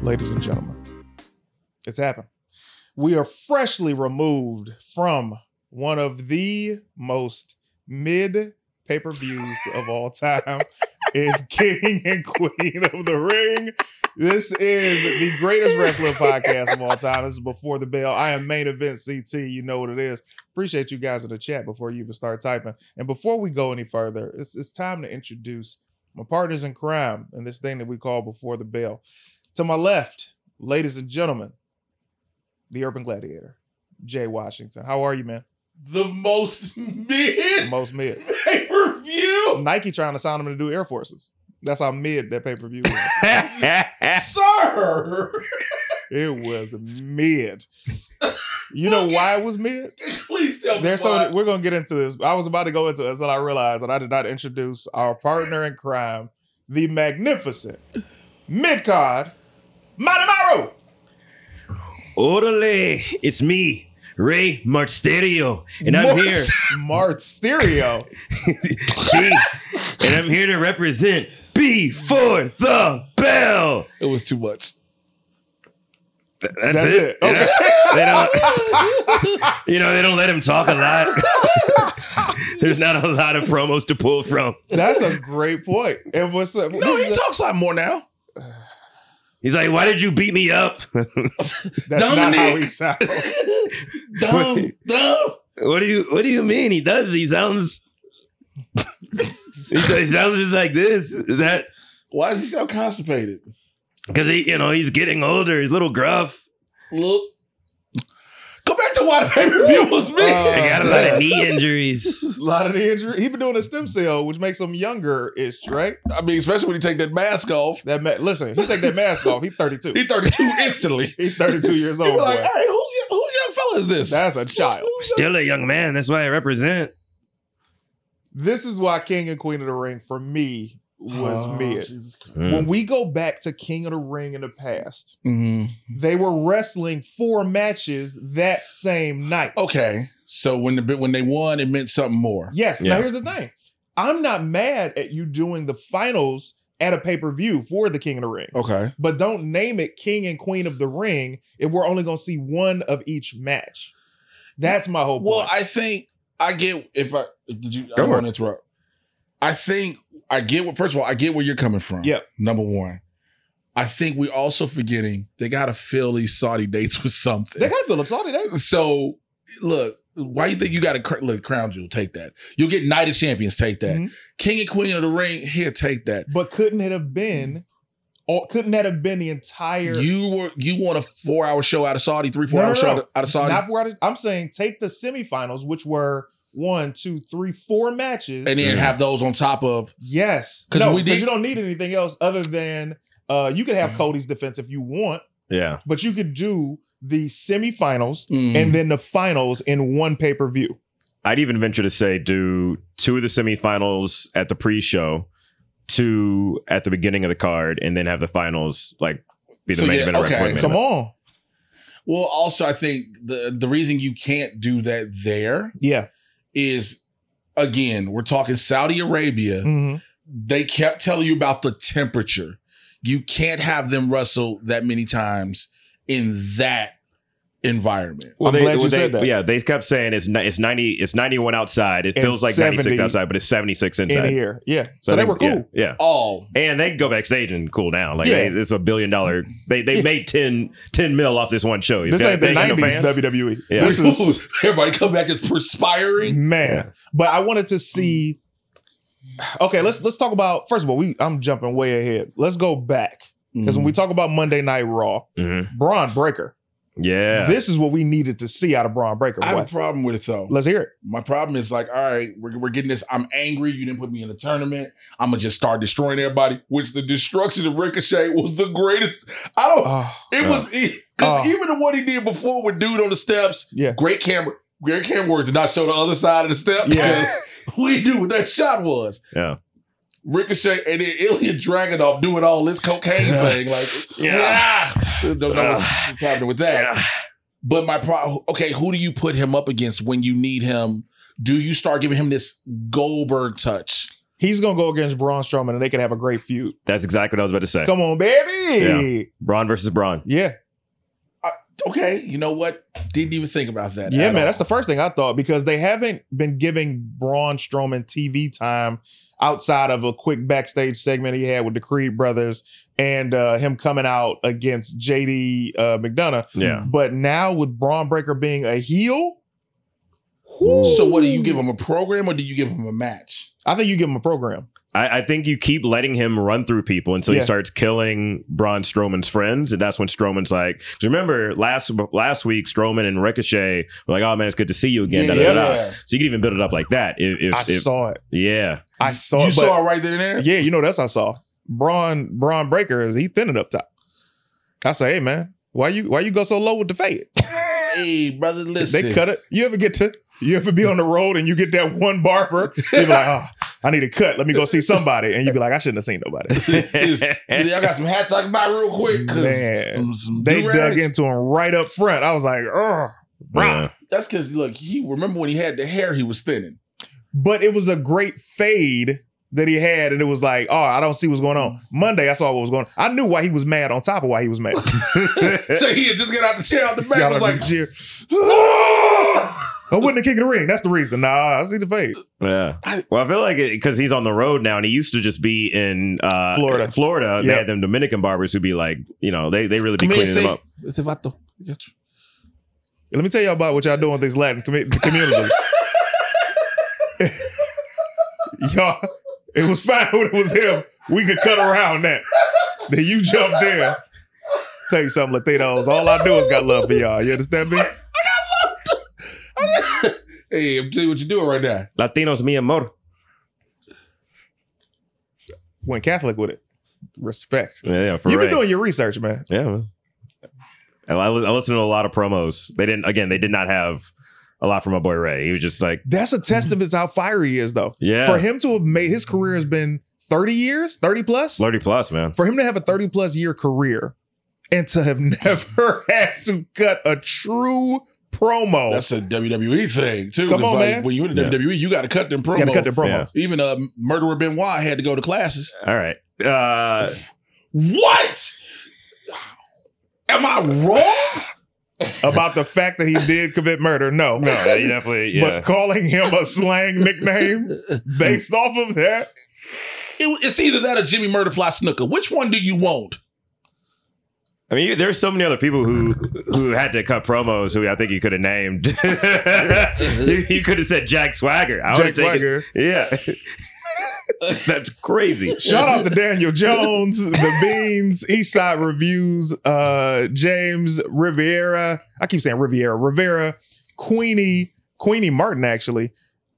ladies and gentlemen. It's happened. We are freshly removed from one of the most mid pay-per-views of all time in King and Queen of the Ring. This is the greatest wrestling podcast of all time. This is Before the Bell. I am Main Event CT. You know what it is. Appreciate you guys in the chat before you even start typing. And before we go any further, it's time to introduce my partners in crime in this thing that we call Before the Bell. To my left, ladies and gentlemen, the Urban Gladiator, Jay Washington. How are you, man? The most mid pay-per-view. Nike trying to sign him to do Air Forces. That's how mid that pay-per-view was. Sir! It was mid. You know why it was mid? Please tell me why. We're going to get into this. I was about to go into it until I realized that I did not introduce our partner in crime, the magnificent mid-card, Manamaru. Orderly, it's me, Ray Marsterio, and I'm here. Marsterio. See, and I'm here to represent Before the Bell. It was too much. That's it. Okay. They don't let him talk a lot. There's not a lot of promos to pull from. That's a great point. And what's up? No, he talks a lot more now. He's like, why did you beat me up? That's Dominic. not how he sounds. Dumb. What do you mean? He sounds just like this. Is that Why is he so constipated? because he's getting older, he's a little gruff. Look. Go back to why the pay-per-view was me. I got a lot of knee injuries. A lot of the injury. He been doing a stem cell, which makes him younger-ish, right? I mean, especially when you take that mask off. Listen, he take that mask off. He's 32. He's 32 instantly. He's 32 years old. People like, boy. hey, who's young fella is this? That's a child. Still a young man. That's why I represent. This is why King and Queen of the Ring, for me, was mid. Jesus Christ. When we go back to King of the Ring in the past, Mm-hmm. they were wrestling 4 matches that same night. Okay, so when they won, it meant something more. Yes. Yeah. Now, here's the thing. I'm not mad at you doing the finals at a pay-per-view for the King of the Ring. Okay. But don't name it King and Queen of the Ring if we're only going to see one of each match. That's my whole point. Well, I think I get I don't on. want to interrupt. I think I get first of all, I get where you're coming from. Yep. Number one. I think we also forgetting they gotta fill these Saudi dates with something. They got to fill up Saudi days. So look, why you think you got to look Crown Jewel? Take that. You'll get Night of Champions. Take that. Mhm. King and Queen of the Ring. Here, take that. But couldn't that have been the entire... You want a 4-hour show out of Saudi, 3-4 hour show out of Saudi, Not 4 hours. I'm saying take the semifinals, which were 1, 2, 3, 4 matches. and then have those on top of. Yes. 'Cause No, we did- you don't need anything else other than you could have Cody's defense if you want, Yeah. but you could do the semifinals Mm. and then the finals in one pay-per-view. I'd even venture to say do 2 of the semifinals at the pre-show, 2 at the beginning of the card, and then have the finals be the So, main yeah, event. or okay. main Come event. on. Well, also I think the reason you can't do that there Yeah. is, again, we're talking Saudi Arabia. Mhm. They kept telling you about the temperature. You can't have them wrestle that many times in that environment. I'm glad you said that. Yeah, they kept saying it's 91 outside. It And feels like 96 70 outside, but it's 76 inside. In here. Yeah. So they were cool. Yeah. All. And they can go backstage and cool down. Yeah. It's $1 billion. They made 10 mil off this one show. This ain't the They ain't no 90s fans? WWE. Yeah. This is... Everybody come back just perspiring. Man, but I wanted to see. Okay, let's talk about. First of all, I'm jumping way ahead. Let's go back because when we talk about Monday Night Raw, Mhm. Braun Breaker. Yeah. This is what we needed to see out of Braun Breaker. I have Boy. a problem with it though. Let's hear it. My problem is all right, we're getting this. I'm angry. You didn't put me in the tournament. I'm gonna just start destroying everybody. Which the destruction of Ricochet was the greatest. Even the one he did before with dude on the steps. Yeah. Great camera work did not show the other side of the steps. Yeah. We knew what that shot was. Yeah. Ricochet and then Ilya Dragunov doing all this cocaine thing. Like, don't know what's happening with that. Yeah. But my problem, okay, who do you put him up against when you need him? Do you start giving him this Goldberg touch? He's gonna go against Braun Strowman, and they can have a great feud. That's exactly what I was about to say. Come on, baby. Braun versus Braun. Yeah. Okay, you know what? Didn't even think about that. Yeah, at man. all. That's the first thing I thought because they haven't been giving Braun Strowman TV time outside of a quick backstage segment he had with the Creed brothers and him coming out against JD McDonough. Yeah. But now with Braun Breaker being a heel, So what, do you give him a program or do you give him a match? I think you give him a program. I think you keep letting him run through people until he Yeah. starts killing Braun Strowman's friends, and that's when Strowman's like, 'cause remember last week Strowman and Ricochet were like, "Oh man, it's good to see you again." Yeah, da, da, da. yeah. So you can even build it up like that. I saw it. Yeah, I saw You it. saw it right then and there? Yeah, you know that's what I saw. Braun Breaker is he thinning up top. I say, hey man, why you go so low with the fade? Hey, brother, listen. They cut it. You ever be on the road and you get that one barber? You're like, oh, I need a cut. Let me go see somebody. And you be like, I shouldn't have seen nobody. Y'all got some hats I can buy real quick. 'Cause Man, some they do-rags. dug into him right up front. I was like, oh, yeah. That's because look, he remember when he had the hair, he was thinning. but it was a great fade that he had, and it was like, oh, I don't see what's going on. Monday, I saw what was going on. I knew why he was mad on top of why he was mad. So he had just got out the chair out the back. Got Was out like, the chair. I wouldn't have kicked the ring. That's the reason. Nah, I see the fade. Yeah. Well, I feel like because he's on the road now, and he used to just be in Florida. Florida, they Yep. had them Dominican barbers who'd be like, they really be "Come here, cleaning them see." up. Esse vato. Let me tell y'all about what y'all doing with these Latin communities. Y'all, it was fine when it was him. We could cut around that. Then you jumped in. Tell you something, Latinos. All I do is got love for y'all. You understand me? Hey, I'm telling you what you're doing right now. Latinos mi amor. Went Catholic with it. Respect. Yeah, for You've been right. doing your research, man. Yeah, man. I listened to a lot of promos. They did not have a lot from my boy Ray. He was just like, That's a testament to how fiery he is, though. Yeah. For him to have made his career has been 30 years, 30 plus. 30 plus, man. For him to have a 30 plus year career and to have never had to cut a true promo. That's a WWE thing too. Come 'cause, on, like, man. when you in the Yeah. WWE, you got to cut them promos. Gotta cut the promos. Even Murderer Benoit had to go to classes. All right. What? Am I wrong? About the fact that he did commit murder. No. No, you definitely, yeah. But calling him a slang nickname based off of that. It's either that or Jimmy Murderfly Snooker. Which one do you want? I mean, there's so many other people who had to cut promos who I think you could have named. you could have said Jack Swagger. I Jack would have taken, Swagger. yeah. That's crazy. Shout out to Daniel Jones, The Beans, Eastside Reviews, James Riviera. I keep saying Rivera, Queenie Martin, actually.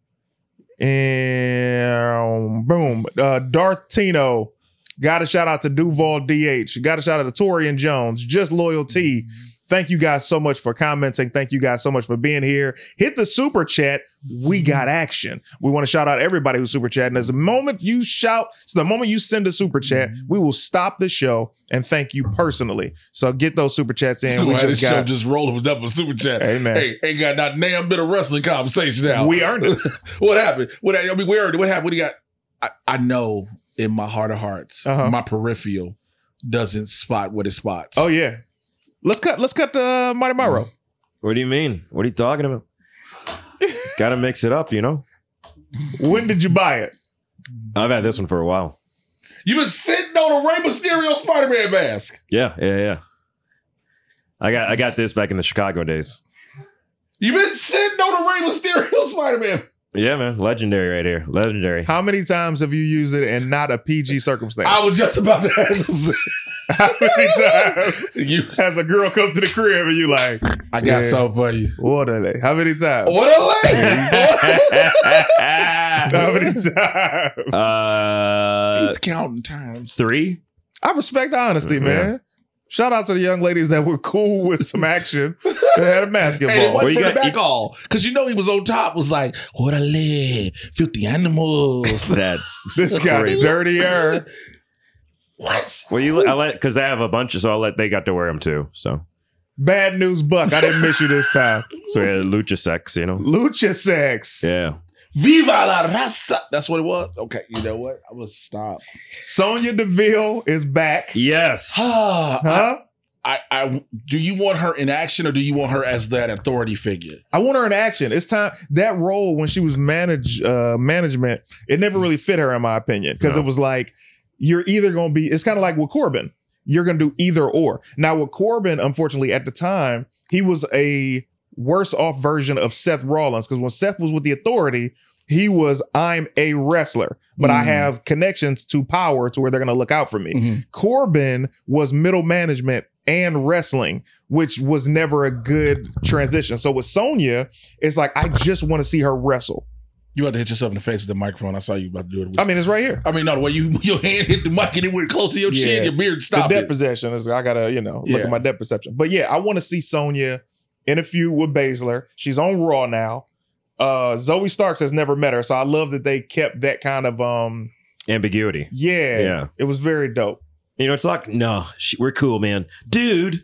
And boom, Darth Tino. Got a shout out to Duval DH. Got a shout out to Torian Jones. Just Loyalty. Thank you guys so much for commenting. Thank you guys so much for being here. Hit the super chat. We got action. We want to shout out everybody who's super chatting. As the moment you shout, so the moment you send a super chat, we will stop the show and thank you personally. So get those super chats in. We This just show got. just rolling up a super chat. Hey, man. Hey, ain't got not damn bit of wrestling conversation now. We earned it. What happened? We earned it. What happened? What do you got? I know in my heart of hearts, my peripheral doesn't spot what it spots. Oh yeah. Let's cut the Mighty Morrow. What do you mean? What are you talking about? Got to mix it up, you know? When did you buy it? I've had this one for a while. You've been sitting on a Rey Mysterio Spider-Man mask. Yeah. I got this back in the Chicago days. You've been sitting on a Rey Mysterio Spider-Man. Yeah, man. Legendary right here. Legendary. How many times have you used it and not a PG circumstance? I was just about to ask. How many times You, has a girl come to the crib and you like, I got Yeah. something for you. what are they? How many times? What a lady! How many times? He's counting times. 3. I respect honesty, man. Shout out to the young ladies that were cool with some action that had a And it basketball. wasn't you for the got- back all. Because you know he was on top, was like, orale, filthy animals. That's This got crazy. dirtier. What? Well, I let because they have a bunch, so they got to wear them too. So Bad news, Buck. I didn't miss you this time. we had lucha sex, you know. Lucha sex. Yeah. Viva la raza. That's what it was. Okay, you know what? I will stop. Sonya Deville is back. Yes. Huh? I do you want her in action or do you want her as that authority figure? I want her in action. It's time. That role when she was management, it never really fit her in my opinion because No. it was like you're either going to be. It's kind of like with Corbin. You're going to do either or. Now with Corbin, unfortunately, at the time he was a worse off version of Seth Rollins because when Seth was with the authority, he was I'm a wrestler, but I have connections to power to where they're going to look out for me. Mhm. Corbin was middle management and wrestling, which was never a good transition. So with Sonya, it's like I just want to see her wrestle. You had to hit yourself in the face with the microphone. I saw you about to do it. I mean, it's right here. No, the way your hand hit the mic and it went close to your chin, Yeah. your beard The stopped depth it. perception is I gotta, look Yeah. at my depth perception. But yeah, I want to see Sonya in a feud with Baszler. She's on Raw now. Zoe Starks has never met her, so I love that they kept that kind of Ambiguity. yeah. It was very dope. You know, it's like, no, we're cool, man. Dude.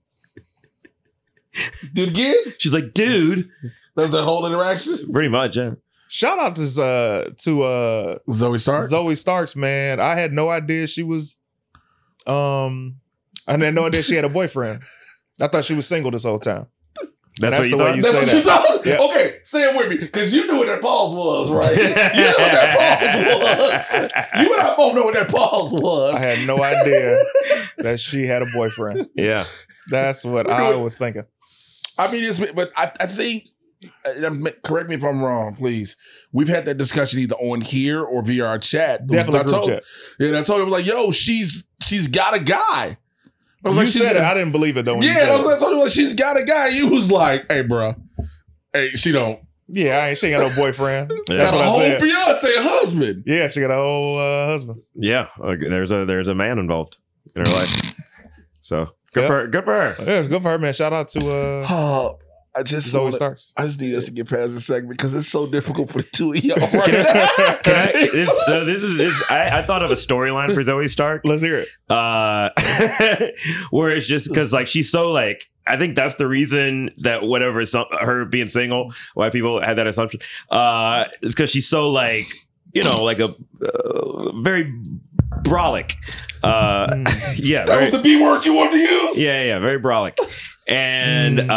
Do it again? She's like, dude. That was the whole interaction? Pretty much, yeah. Shout out to Zoe Stark? Zoe Starks, man. I had no idea she was I had no idea she had a boyfriend. I thought she was single this whole time. That's what you the way thought? you That's say what that. you thought? Yeah. Okay, say it with me, because you knew what that pause was, right? You know what that pause was. You and I both know what that pause was. I had no idea that she had a boyfriend. Yeah. That's what I was thinking. I mean, but I think, correct me if I'm wrong, please. We've had that discussion either on here or via our chat. Definitely I group told, chat. and I told him, like, yo, she's got a guy. I was You like, she's said it. got- I didn't believe it though. When you Yeah, said I it. told him, like, she's got a guy. You was like, hey, bro. Hey, she don't. Yeah, she ain't got no boyfriend. Yeah. That's Got what a I whole said. fiance, husband. Yeah, she got a whole husband. Yeah. There's a man involved in her life. So good for her. Good for her. Yeah, good for her, man. Shout out to Oh, I just Zoe wanna- Starks. I just need us to get past this segment because it's so difficult for the two of y'all. Can Right I, I thought of a storyline for Zoe Stark. Let's hear it. Where it's just because like she's so like I think that's the reason that whatever her being single, why people had that assumption. It's because she's so like like a very brolic. Yeah, That very, was the B word you wanted to use? yeah, very brolic. And and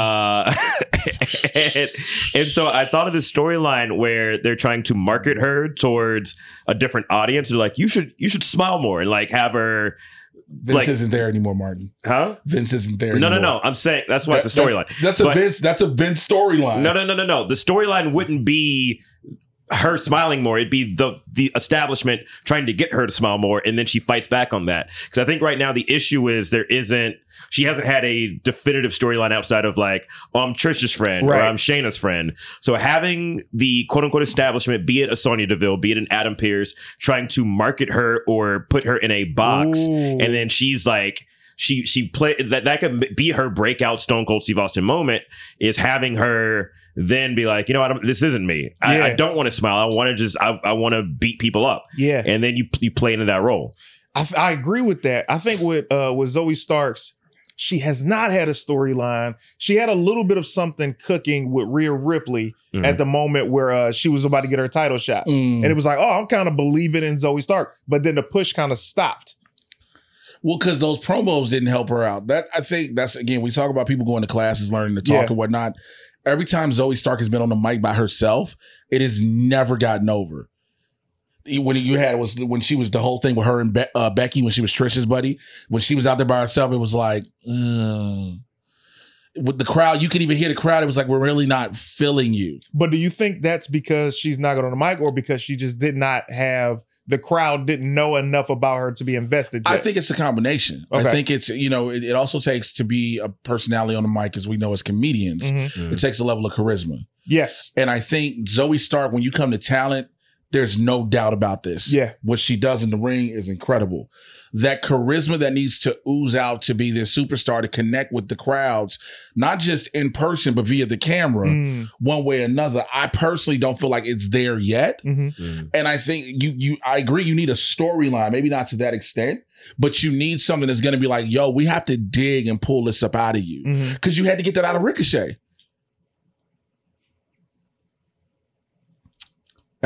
so I thought of this storyline where they're trying to market her towards a different audience. They're like, you should smile more and like have her. Vince Like- isn't there anymore, Martin. Huh? Vince isn't there No. anymore. I'm saying that's why it's a storyline. That's a But- Vince. That's a Vince storyline. No. The storyline wouldn't be her smiling more. It'd be the establishment trying to get her to smile more, and then she fights back on that. Because I think right now the issue is she hasn't had a definitive storyline outside of like, oh, I'm Trish's friend or Right. I'm Shayna's friend. So having the quote unquote establishment, be it a Sonya Deville, be it an Adam Pearce, trying to market her or put her in a box, Ooh. and then she's like. She play that could be her breakout Stone Cold Steve Austin moment is having her then be like, this isn't me. Yeah. I don't want to smile. I want to I want to beat people up. Yeah, And then you play into that role. I agree with that. I think with Zoe Starks, she has not had a storyline. She had a little bit of something cooking with Rhea Ripley Mhm. at the moment where she was about to get her title shot. Mm. And it was like, oh, I'm kind of believing in Zoe Stark. But then the push kind of stopped. Well, because those promos didn't help her out. That I think that's again, we talk about people going to classes, learning to talk Yeah. and whatnot. Every time Zoe Stark has been on the mic by herself, it has never gotten over. When you had was when she was the whole thing with her and Becky when she was Trish's buddy. When she was out there by herself, it was like with the crowd, you could even hear the crowd. It was like we're really not feeling you. But do you think that's because she's not going on the mic or because she just did not have the crowd didn't know enough about her to be invested yet? I think it's a combination. Okay. I think it's it also takes to be a personality on the mic, as we know as comedians. Mhm. It takes a level of charisma. Yes. And I think Zoe Stark, when you come to talent, there's no doubt about this. Yeah. What she does in the ring is incredible. That charisma that needs to ooze out to be this superstar to connect with the crowds, not just in person, but via the camera, Mm. one way or another. I personally don't feel like it's there yet. Mhm. And I think I agree, you need a storyline, maybe not to that extent, but you need something that's going to be like, yo, we have to dig and pull this up out of you. Mhm. Because you had to get that out of Ricochet.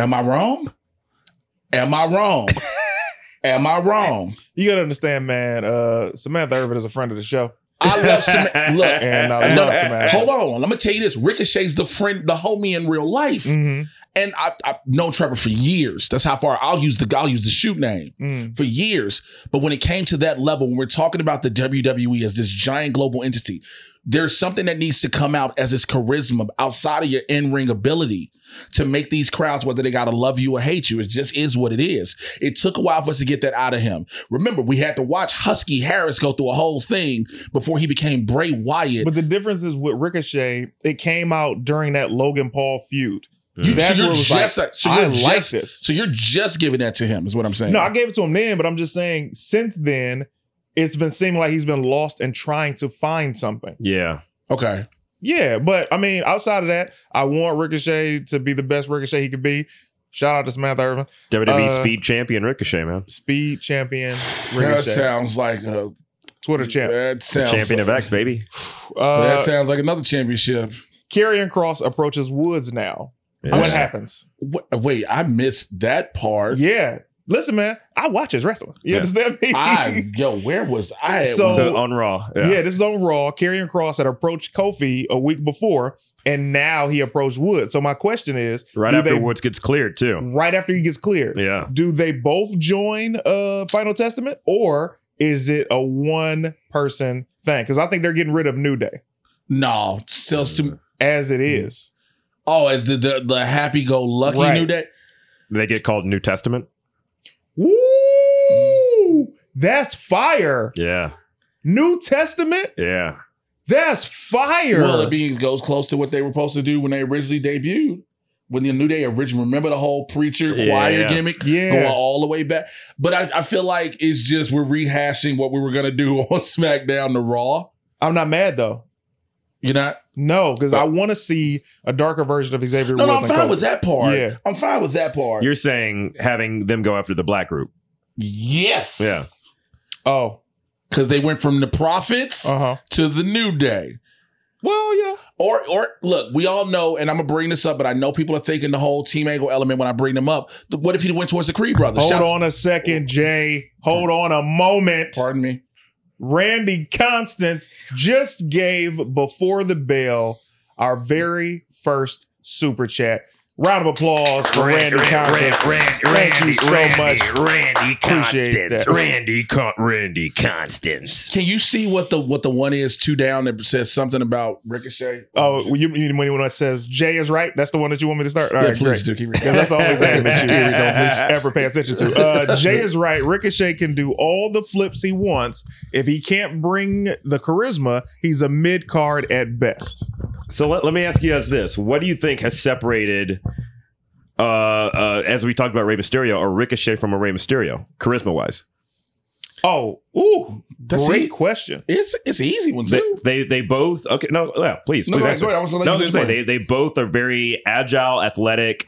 Am I wrong? Am I wrong? Am I wrong? You gotta understand, man. Samantha Irvin is a friend of the show. I love Samantha. Look, And I love Samantha. hold on. I'm gonna tell you this. Ricochet's the homie in real life. Mm-hmm. And I've known Trevor for years. That's how far I'll use the shoot name for years. But when it came to that level, when we're talking about the WWE as this giant global entity, there's something that needs to come out as its charisma outside of your in-ring ability to make these crowds, whether they gotta love you or hate you. It just is what it is. It took a while for us to get that out of him. Remember, we had to watch Husky Harris go through a whole thing before he became Bray Wyatt. But the difference is with Ricochet, it came out during that Logan Paul feud. You, That's so where you're it was just like, like, so I you're like just, this. So you're just giving that to him, is what I'm saying. No, I gave it to him then, but I'm just saying since then, it's been seeming like he's been lost and trying to find something. Yeah. Okay. Yeah, but I mean, outside of that, I want Ricochet to be the best Ricochet he could be. Shout out to Samantha Irvin. WWE Speed Champion Ricochet, man. Speed champion That Ricochet. sounds like a Twitter champ. That sounds Champion of X, baby. that sounds like another championship. Karrion Kross approaches Woods now. Yeah. What happens? Wait, I missed that part. Yeah. Listen, man, I watch his wrestling. You Yeah. understand me? Where was I? So- So on Raw. Yeah, this is on Raw. Karrion Kross had approached Kofi a week before, and now he approached Woods. So my question is, Right do after they- Woods gets cleared, too. right after he gets cleared, Yeah. do they both join Final Testament, or is it a one-person thing? Because I think they're getting rid of New Day No, still too. as it is. Oh, as the happy-go-lucky Right. New Day. They get called New Testament. Woo! That's fire. Yeah. New Testament? Yeah. That's fire. Well, it goes close to what they were supposed to do when they originally debuted. When the New Day originally, remember the whole preacher choir Yeah. gimmick? Yeah. Going all the way back. But I feel like it's just we're rehashing what we were going to do on SmackDown to Raw. I'm not mad, though. You're not? No, because I want to see a darker version of Xavier No, Woods. I'm and fine Kofi. with that part. Yeah. I'm fine with that part. You're saying having them go after the black group. Yes. Yeah. Oh, Because they went from the Prophets uh-huh. to the New Day. Well, yeah. Or look, we all know, and I'm gonna bring this up, but I know people are thinking the whole Team Angle element when I bring them up. What if he went towards the Creed brothers? Hold on a second, Jay. Hold on a moment. Pardon me. Randy Constance just gave Before the Bell our very first super chat. Round of applause for Randy Constance. Thank you so much. Randy Appreciate that. Randy Constance. Can you see what the one is 2 down that says something about Ricochet? Oh, you mean when it says Jay is right? That's the one that you want me to start? All Yeah, right, please great. do. Keep reading. Because that's the only thing that you Here we go, please. ever pay attention to. Jay is right. Ricochet can do all the flips he wants. If he can't bring the charisma, he's a mid-card at best. So let me ask you guys this. What do you think has separated, as we talked about Rey Mysterio, or Ricochet from a Rey Mysterio, charisma-wise? Oh, ooh, That's great it. question. It's an easy one too. They both, okay, no, yeah, please. No, please go answer. ahead. I was gonna let No, I you was gonna say, explain. they both are very agile, athletic,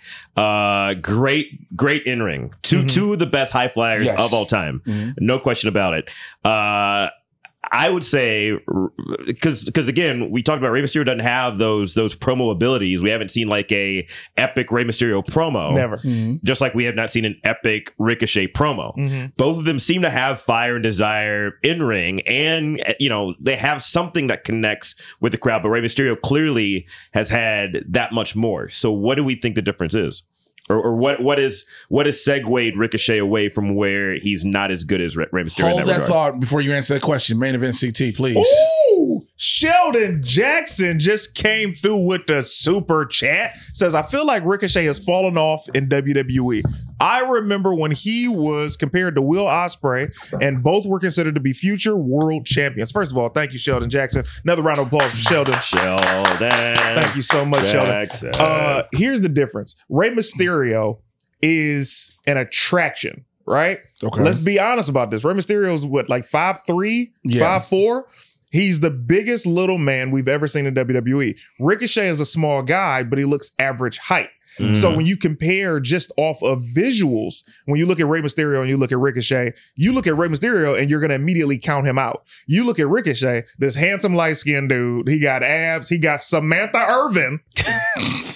great in-ring. Two of the best high flyers Yes. of all time. Mhm. No question about it. I would say, because again, we talked about Rey Mysterio doesn't have those promo abilities. We haven't seen like a epic Rey Mysterio promo. Never. Mhm. Just like we have not seen an epic Ricochet promo. Mhm. Both of them seem to have fire and desire in ring, and they have something that connects with the crowd. But Rey Mysterio clearly has had that much more. So, what do we think the difference is, or what is segued Ricochet away from where he's not as good as Rey Mysterio? Hold in that regard? thought before you answer that question. Main event CT, please. Ooh, Sheldon Jackson just came through with the super chat. Says, I feel like Ricochet has fallen off in WWE. I remember when he was compared to Will Ospreay, and both were considered to be future world champions. First of all, thank you, Sheldon Jackson. Another round of applause for Sheldon. Thank you so much, Jackson. Sheldon. Here's the difference. Rey Mysterio is an attraction, right? Okay. Let's be honest about this. Rey Mysterio is what, like 5'3", Yeah. 5'4"? He's the biggest little man we've ever seen in WWE. Ricochet is a small guy, but he looks average height. Mhm. So when you compare just off of visuals, when you look at Rey Mysterio and you look at Ricochet, you look at Rey Mysterio and you're going to immediately count him out. You look at Ricochet, this handsome light-skinned dude, he got abs, he got Samantha Irvin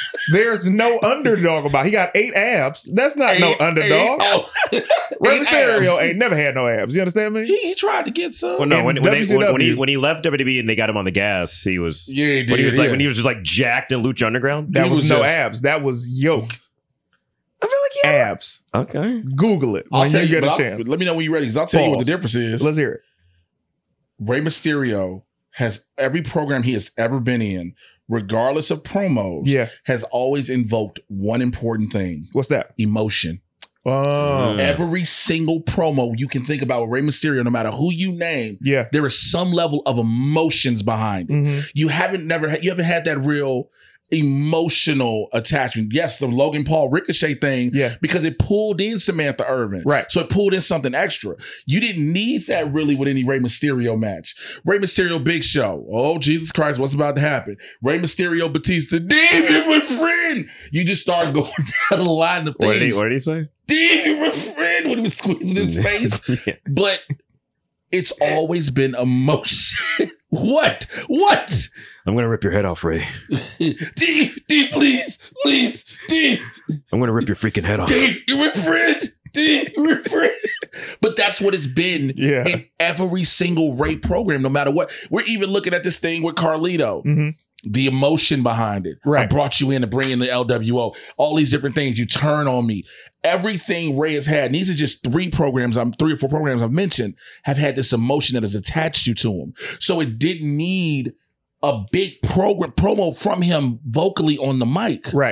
There's no underdog about. He got 8 abs. That's not no underdog. Rey 8 Mysterio abs. ain't never had no abs. You understand me? He tried to get some. Well, no, In when WCW. he left WWE and they got him on the gas, he was Yeah, he did. when he was yeah. when he was just like jacked in Lucha Underground. That He was was no just- abs. That was yoke. I feel like he had Abs. okay. Google it when you get a chance. Let me know when you're ready, because I'll tell you what the Pause. difference is. Let's hear it. Rey Mysterio has every program he has ever been in, regardless of promos, Yeah. has always invoked one important thing: What's that? emotion. Oh, Mm. Every single promo you can think about with Rey Mysterio, no matter who you name, yeah. there is some level of emotions behind it. Mm-hmm. You haven't had that real emotional attachment. Yes, the Logan Paul Ricochet thing, Yeah. because it pulled in Samantha Irvin. Right. So it pulled in something extra. You didn't need that really with any Rey Mysterio match. Rey Mysterio Big Show. Oh, Jesus Christ, what's about to happen? Rey Mysterio Batista. David, my friend. You just start going down the line of What things. did he say? David, my friend, when he was squeezing his face. Yeah. But it's always been emotion. What? I'm gonna rip your head off, Ray. Dave, please, Dave, I'm gonna rip your freaking head off. Dave, you're my friend. Dave, you're my friend. But that's what it's been Yeah. in every single Ray program, no matter what. We're even looking at this thing with Carlito. Mm-hmm. The emotion behind it. Right. I brought you in to bring in the LWO. All these different things. You turn on me. Everything Ray has had, and these are just 3 or 4 programs I've mentioned, have had this emotion that has attached you to him. So it didn't need a big promo from him vocally on the mic. Right.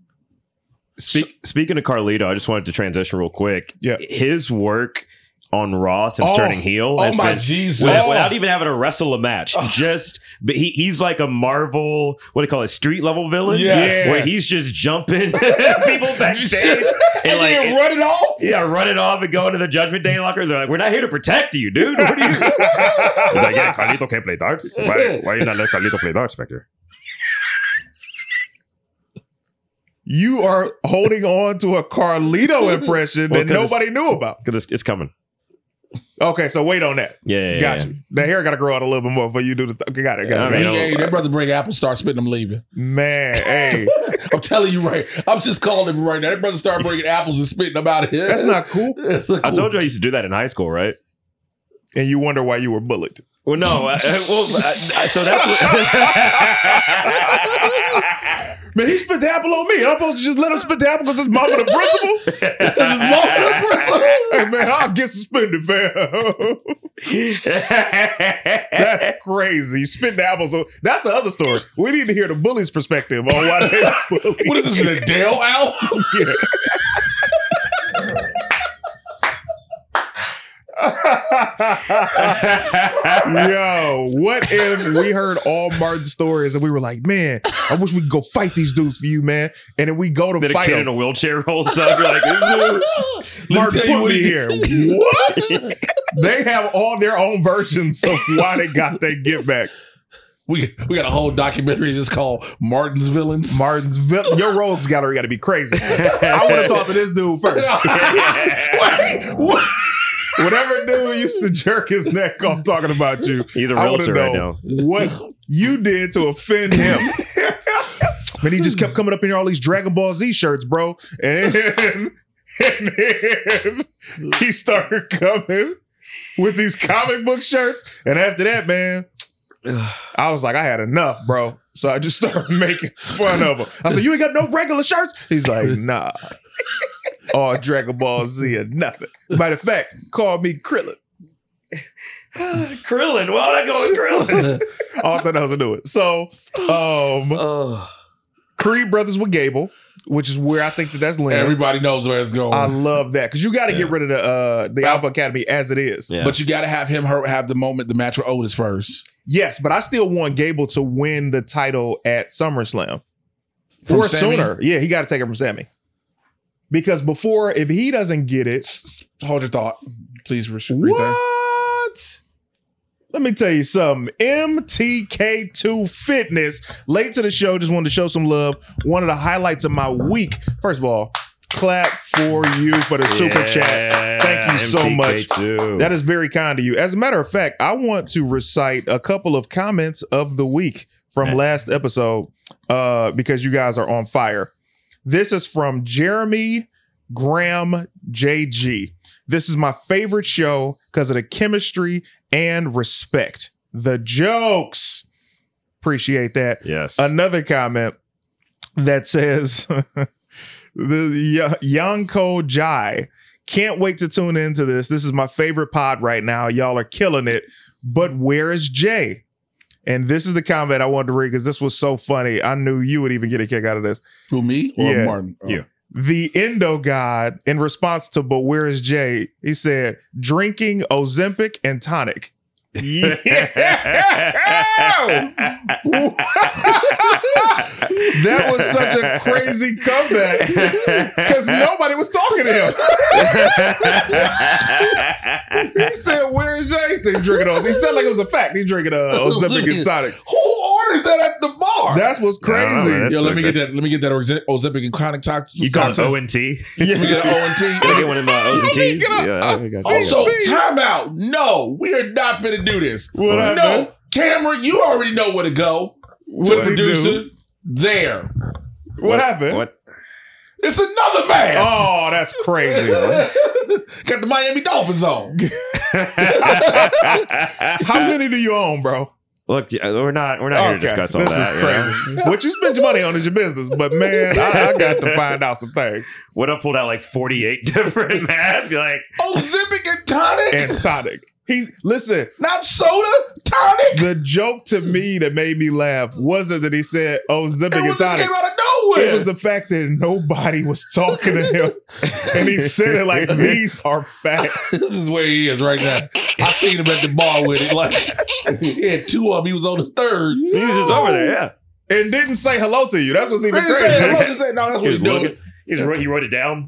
Speaking of Carlito, I just wanted to transition real quick. Yeah. His work on Raw since turning heel. Oh has my been- Jesus. Without even having to wrestle a match, but he's like a Marvel, what do you call it, street level villain? Yeah. Where he's just jumping people backstage and like then run it off. yeah, run it off and go into the Judgment Day locker. They're like, we're not here to protect you, dude. What are you? He's like, yeah, Carlito can't play darts. Why are you not letting Carlito play darts back there? You are holding on to a Carlito impression Well, that 'cause nobody knew about. Because it's coming. Okay, so wait on that. Yeah, Got you. The hair got to grow out a little bit more before you do the. Okay, got it. Yeah, I mean, Hey, that brother bring apple, start spitting, I'm leaving. Man, hey, I'm telling you right. I'm just calling him right now. That brother start bringing apples and spitting them out of here. that's not cool. That's not I cool. told you I used to do that in high school, right? And you wonder why you were bullied. Well, no. So that's what. Man, he spit the apple on me. I'm supposed to just let him spit the apple because his mama the principal? Hey, man, I'll get suspended, fam. That's crazy. You spit the apple. So that's the other story. We need to hear the bully's perspective on why they bully. What is this, an Adele album? Yeah. Yo, what if we heard all Martin's stories and we were like, man, I wish we could go fight these dudes for you, man. And then we go to Then a fight kid them. in a wheelchair rolls up. You're like, Martin, tell you put what me he here. What? They have all their own versions of why they got their get back. We got a whole documentary just called Martin's Villains. Your rogues gallery got to be crazy. I want to talk to this dude first. What? Whatever dude used to jerk his neck off talking about you. He's a I wanna realtor right know now. what you did to offend him. Man, he just kept coming up in here all these Dragon Ball Z shirts, bro. And then he started coming with these comic book shirts. And after that, man, I was like, I had enough, bro. So I just started making fun of him. I said, you ain't got no regular shirts? He's like, nah. All Dragon Ball Z or nothing. Matter of fact, call me Krillin. Krillin. Why would I go with Krillin? All I thought I was doing it. So, Creed Brothers with Gable, which is where I think that's landed. Everybody knows where it's going. I love that because you got to get rid of the Alpha Academy as it is. Yeah. But you got to have him have the match with Otis first. Yes, but I still want Gable to win the title at SummerSlam. From Or Sammy? sooner. Yeah, he got to take it from Sammy. Because before, if he doesn't get it, Hold your thought. Please read that. what? Let me tell you something. MTK2 Fitness. Late to the show, just wanted to show some love. One of the highlights of my week. First of all, clap for you for the super chat. Thank you so much. MTK2. That is very kind of you. As a matter of fact, I want to recite a couple of comments of the week from last episode because you guys are on fire. This is from Jeremy Graham JG. This is my favorite show because of the chemistry and respect. The jokes. Appreciate that. Yes. Another comment that says, the Yanko Jai. Can't wait to tune into this. This is my favorite pod right now. Y'all are killing it. But where is Jay? And this is the comment I wanted to read because this was so funny. I knew you would even get a kick out of this. Who, me or Yeah. Martin? Oh. You. The Indo God, in response to "But where is Jay?" he said, "Drinking Ozempic and tonic." Yeah. That was such a crazy comeback because nobody was talking to him. He said, "Where's Jay?" He said, "Drinking Oz." He said like it was a fact. He's drinking Ozempic and tonic. Who orders that at the bar? That's what's crazy. That's Yo, let me so- get that. Let me get that Ozempic and chronic tox. You call it O&T? Let me get an O&T. Can I get one of my O's and T's? get a- Yeah, we got Also, See? time out. No, we are not finna do this. What happened? No, Cameron, you already know where to go. What To the did he do? producer. There. What happened? What? It's another mask. Oh, that's crazy. Bro. Got the Miami Dolphins on. How many do you own, bro? Look, we're not here to discuss all this that. is you know? crazy. What you spend your money on is your business, but man, I got to find out some things. What I pulled out like 48 different masks. You're like, Ozempic and tonic. And tonic. Listen, Not soda, tonic. the joke to me that made me laugh wasn't that he said, "Oh, Ozempic It and was just tonic." came out of nowhere. It was the fact that nobody was talking to him, and he said it like these are facts. This is where he is right now. I seen him at the bar with it. Like he had two of them. He was on his third. he was just over there, yeah. And didn't say hello to you. That's what's even They didn't say hello, crazy. just said, no, that's He what was he doing. looking. He wrote it down.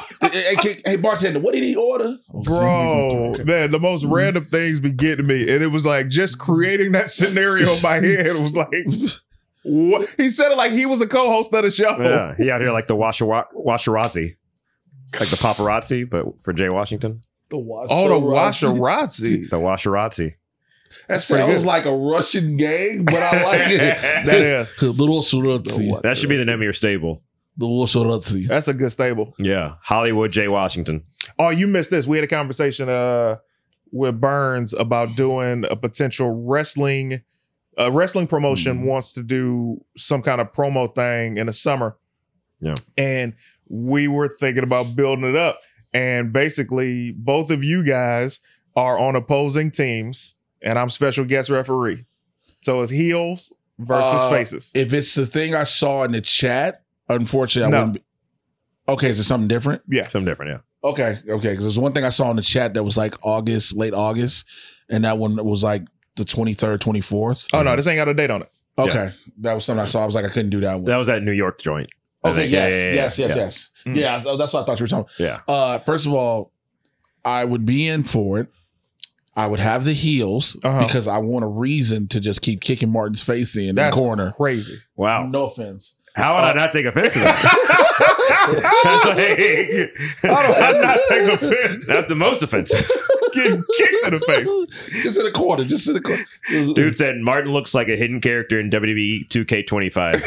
Hey, bartender, what did he order? Bro, man, the most random things be getting me. And it was like just creating that scenario in my head. It was like, what? He said it like he was a co-host of the show. Yeah, he out here like the Washarazzi. Like the paparazzi, but for Jay Washington. The wash. Oh, the Washarazzi. The Washarazzi. That pretty sounds good. like a Russian gang, but I like it. That is. The Washarazzi. That should be the name of your stable. The Washarazzi. That's a good stable. Yeah, Hollywood Jay Washington. Oh, you missed this. We had a conversation with Burns about doing a potential wrestling promotion wants to do some kind of promo thing in the summer. Yeah. And we were thinking about building it up. And basically, both of you guys are on opposing teams, and I'm special guest referee. So it's heels versus faces. If it's the thing I saw in the chat, unfortunately, I No. wouldn't be. Okay, is it something different? Yeah. Something different, yeah. Okay, because there's one thing I saw in the chat that was like August, late August, and that one was like the 23rd, 24th. Oh, no, this ain't got a date on it. Okay, that was something I saw. I was like, I couldn't do that one. That was that New York joint. I Okay, think. yes. Mm. Yeah, that's what I thought you were talking Yeah. about. First of all, I would be in for it. I would have the heels Uh-huh. because I want a reason to just keep kicking Martin's face in That's the corner. crazy. Wow. No offense. How would I not take offense to that? That's like, I'm not taking offense. that's the most offensive. Getting kicked in the face. Just in the corner. Just in the corner. Dude said Martin looks like a hidden character in WWE 2K25.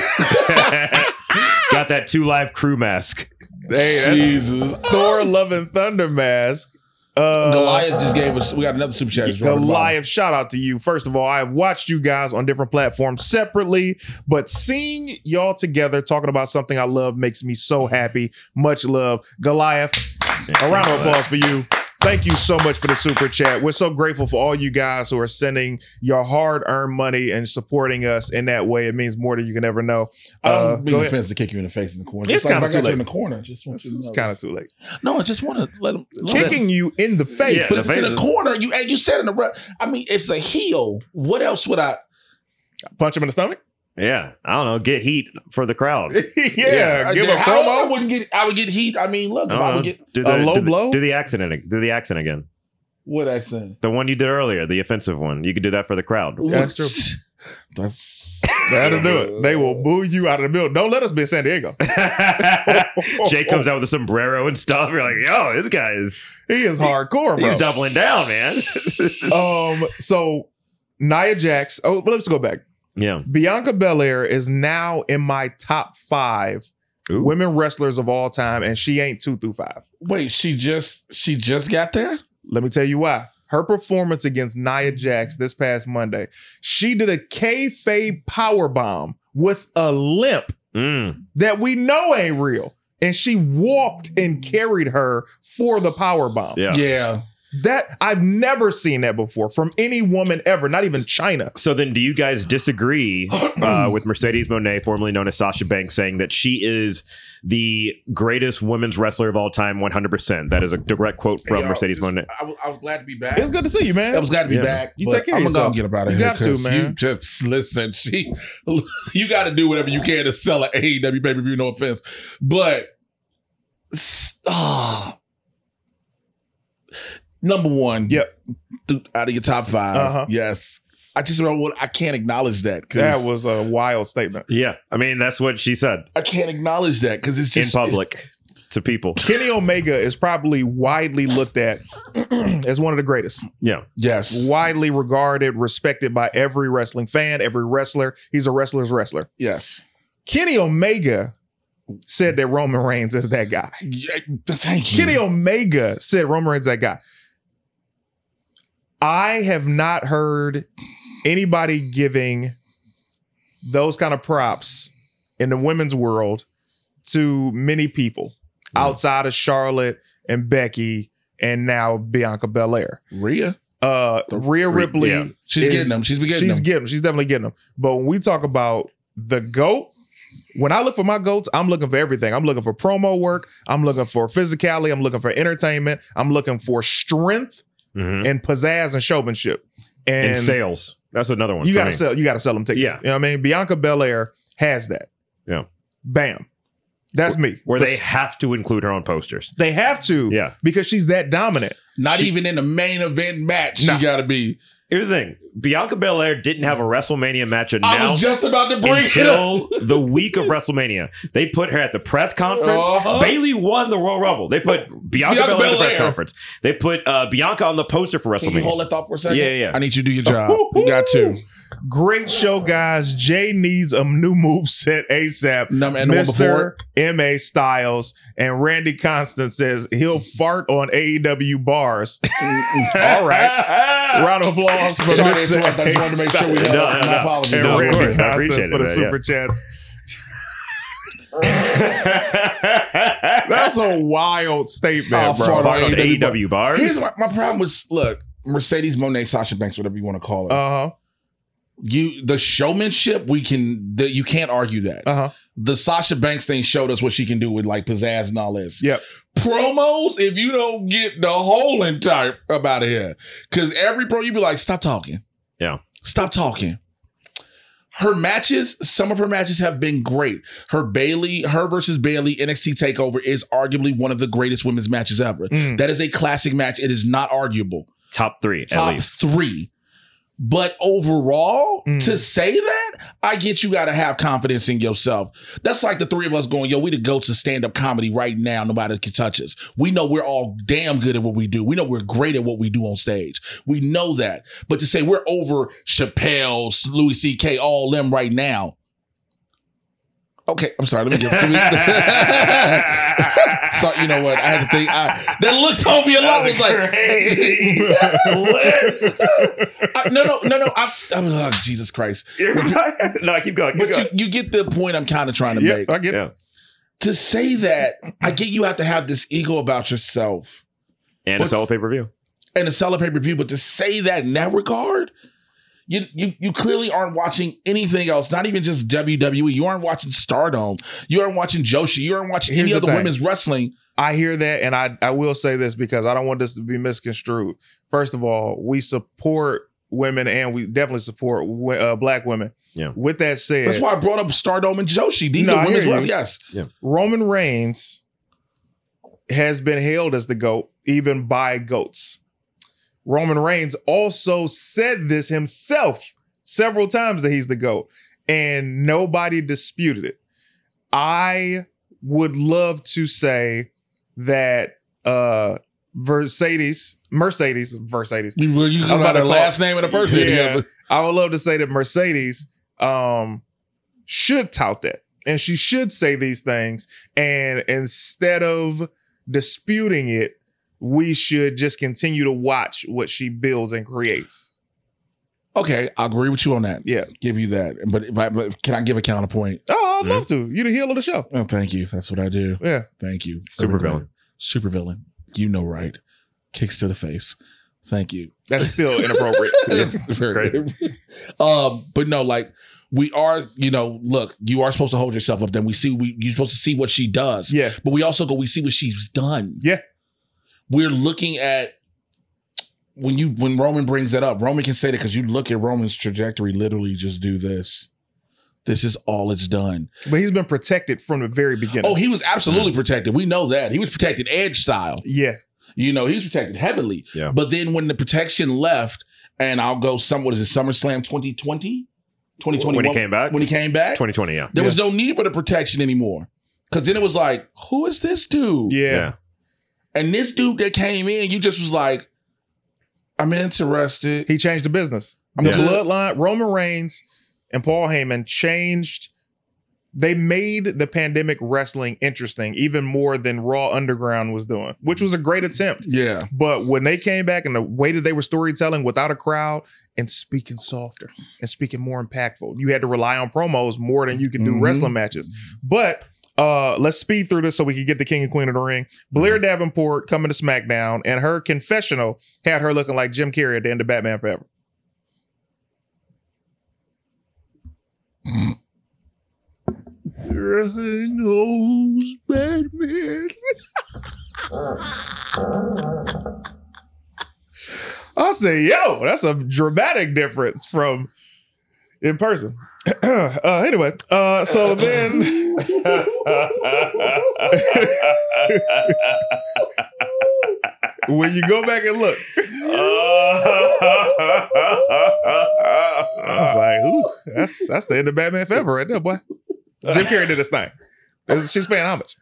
Got that 2 Live crew mask. Hey, that's Jesus. Thor Love and Thunder mask. Goliath just gave us. We got another super chat. Goliath, shout out to you. First of all, I've watched you guys on different platforms separately, but seeing y'all together talking about something I love makes me so happy. Much love. Goliath, a round of applause for you. Thank you so much for the super chat. We're so grateful for all you guys who are sending your hard-earned money and supporting us in that way. It means more than you can ever know. I don't mean go ahead. offense to kick you in the face in the corner. It's Just like kinda if I got too you in late. the corner. Just want you to It's know. kind of too late. No, I just want to let him. Kicking you in the face. Yeah. But if The it's in the face- corner, you said in the. I mean, if it's a heel, what else would I? Punch him in the stomach? Yeah. I don't know. Get heat for the crowd. Yeah, give a How else I promo. wouldn't get. I would get heat. I mean, look, if I would get do a low do blow? Do the accent. Do the accent again. what accent? The one you did earlier, the offensive one. You could do that for the crowd. That's true. That's That'll do it. They will boo you out of the building. Don't let us be in San Diego. Jay comes out with a sombrero and stuff. You're like, yo, this guy is He is hardcore, bro. he's doubling down, man. So Nia Jax. Oh, but let's go back. Yeah. Bianca Belair is now in my top 5 Ooh. women wrestlers of all time, and she ain't 2 through 5. Wait, she just got there? Let me tell you why. Her performance against Nia Jax this past Monday, she did a kayfabe powerbomb with a limp that we know ain't real. And she walked and carried her for the powerbomb. Yeah. That I've never seen that before from any woman ever, not even China. So then do you guys disagree with Mercedes Moné, formerly known as Sasha Banks, saying that she is the greatest women's wrestler of all time 100%? That is a direct quote from Mercedes Moné. I was glad to be back. It was good to see you, man. I was glad to be Yeah. back. You but take care of I'm gonna yourself. get up out of You here. got to, 'cause man. You just listen. You got to do whatever you can to sell an AEW pay-per-view. No offense, but number one, Yep. out of your top 5, Uh-huh. yes. I just don't want. I can't acknowledge that. 'Cause That was a wild statement. Yeah. I mean, that's what she said I can't acknowledge that because it's in just public to people. Kenny Omega is probably widely looked at as one of the greatest. Yeah. Yes, Widely regarded, respected by every wrestling fan, every wrestler. He's a wrestler's wrestler. yes. Kenny Omega said that Roman Reigns is that guy. Yeah, thank you. Kenny Omega said Roman Reigns is that guy. I have not heard anybody giving those kind of props in the women's world to many people outside of Charlotte and Becky and now Bianca Belair. Rhea. Rhea Ripley. yeah. She's getting them. She's been getting them. She's definitely getting them. But when we talk about the GOAT, when I look for my GOATs, I'm looking for everything. I'm looking for promo work. I'm looking for physicality. I'm looking for entertainment. I'm looking for strength and pizzazz and showmanship. And sales. That's another one. You for gotta me. sell. You gotta sell them tickets. Yeah. You know what I mean? Bianca Belair has that. Yeah. Bam. That's me. Where they have to include her on posters. They have to. Yeah. Because she's that dominant. Not even in the main event match. Nah. She got to be. Here's the thing. Bianca Belair didn't have a WrestleMania match I announced was just about to bring it up. until the week of WrestleMania. They put her at the press conference. Bailey won the Royal Rumble. They put Bianca Belair at the press conference. They put Bianca on the poster for Can you WrestleMania. hold that thought for a second? Yeah. I need you to do your job. You got to. Great show, guys. Jay needs a new moveset ASAP. And the one before Mr. M.A. Styles and Randy Constant says he'll fart on AEW bars. All right. Round of applause for Sorry, Mr. I just wanted to make sure we had No, my no. apologies. and No, of Randy course. I Constant appreciate for the it, super chats. That's a wild statement, Oh, bro. fart Fart on AEW AEW bars. Here's my problem was, look, Mercedes Moné, Sasha Banks, whatever you want to call her. Uh-huh. The showmanship, you can't argue that. Uh-huh. The Sasha Banks thing showed us what she can do with like pizzazz and all this. Yep. Promos, if you don't get the whole entire up out of here, because every pro you be like, stop talking. Yeah. Stop talking. Her matches, some of her matches have been great. Her versus Bailey NXT TakeOver is arguably one of the greatest women's matches ever. That is a classic match. It is not arguable. Top 3, at Top least. 3. But overall, to say that, I get you got to have confidence in yourself. That's like the three of us going, yo, we the goats of stand-up comedy right now. Nobody can touch us. We know we're all damn good at what we do. We know we're great at what we do on stage. We know that. But to say we're over Chappelle, Louis C.K., all them right now. Okay, I'm sorry. Let me get to it. So, you know what? I had to think. That look told me a lot. Was like, no. I'm oh, Jesus Christ. No, keep going. Keep going. But you get the point I'm kind of trying to Yep, make. I get it. Yeah. To say that, I get you have to have this ego about yourself And a solo pay-per-view. and to sell a pay-per-view, but to say that in that regard, you clearly aren't watching anything else, not even just WWE. You aren't watching Stardom. You aren't watching Joshi. You aren't watching any Here's the other thing. women's wrestling. I hear that, and I will say this because I don't want this to be misconstrued. First of all, we support women, and we definitely support black women. Yeah. With that said, That's why I brought up Stardom and Joshi. These No, are I women's hear you. wrestlers. Yes. Roman Reigns has been hailed as the GOAT, even by GOATs. Roman Reigns also said this himself several times that he's the GOAT, and nobody disputed it. I would love to say that Mercedes. Well, you I'm got about to her call- last name and the first name Yeah. together. I would love to say that Mercedes should tout that. And she should say these things. And instead of disputing it, we should just continue to watch what she builds and creates. Okay, I agree with you on that. Yeah. Give you that. But can I give a counterpoint? Oh, I'd love to. You're the heel of the show. Oh, thank you. That's what I do. Yeah. Thank you. Super villain. Super villain. You know right. Kicks to the face. Thank you. That's still inappropriate. Very good. But no, like we are, look, you are supposed to hold yourself up. Then you're supposed to see what she does. Yeah. But we see what she's done. Yeah. We're looking at when Roman brings that up, Roman can say that because you look at Roman's trajectory, literally just do this. This is all it's done. But he's been protected from the very beginning. Oh, he was absolutely protected. We know that. He was protected Edge style. Yeah. He was protected heavily. Yeah. But then when the protection left, and I'll go SummerSlam 2020? 2021? When he came back? When he came back? 2020, yeah. There was no need for the protection anymore. Because then it was like, who is this dude? Yeah. And this dude that came in, you just was like, I'm interested. He changed the business. The bloodline, Roman Reigns and Paul Heyman they made the pandemic wrestling interesting even more than Raw Underground was doing, which was a great attempt. Yeah. But when they came back and the way that they were storytelling without a crowd and speaking softer and speaking more impactful, you had to rely on promos more than you could do wrestling matches. But let's speed through this so we can get the King and Queen of the Ring. Blair Davenport coming to SmackDown, and her confessional had her looking like Jim Carrey at the end of Batman Forever. Everything knows Batman. I'll say, yo, that's a dramatic difference from in person. Anyway, so then when you go back and look, I was like, ooh, that's the end of Batman Forever right there, boy. Jim Carrey did his thing. She's paying homage.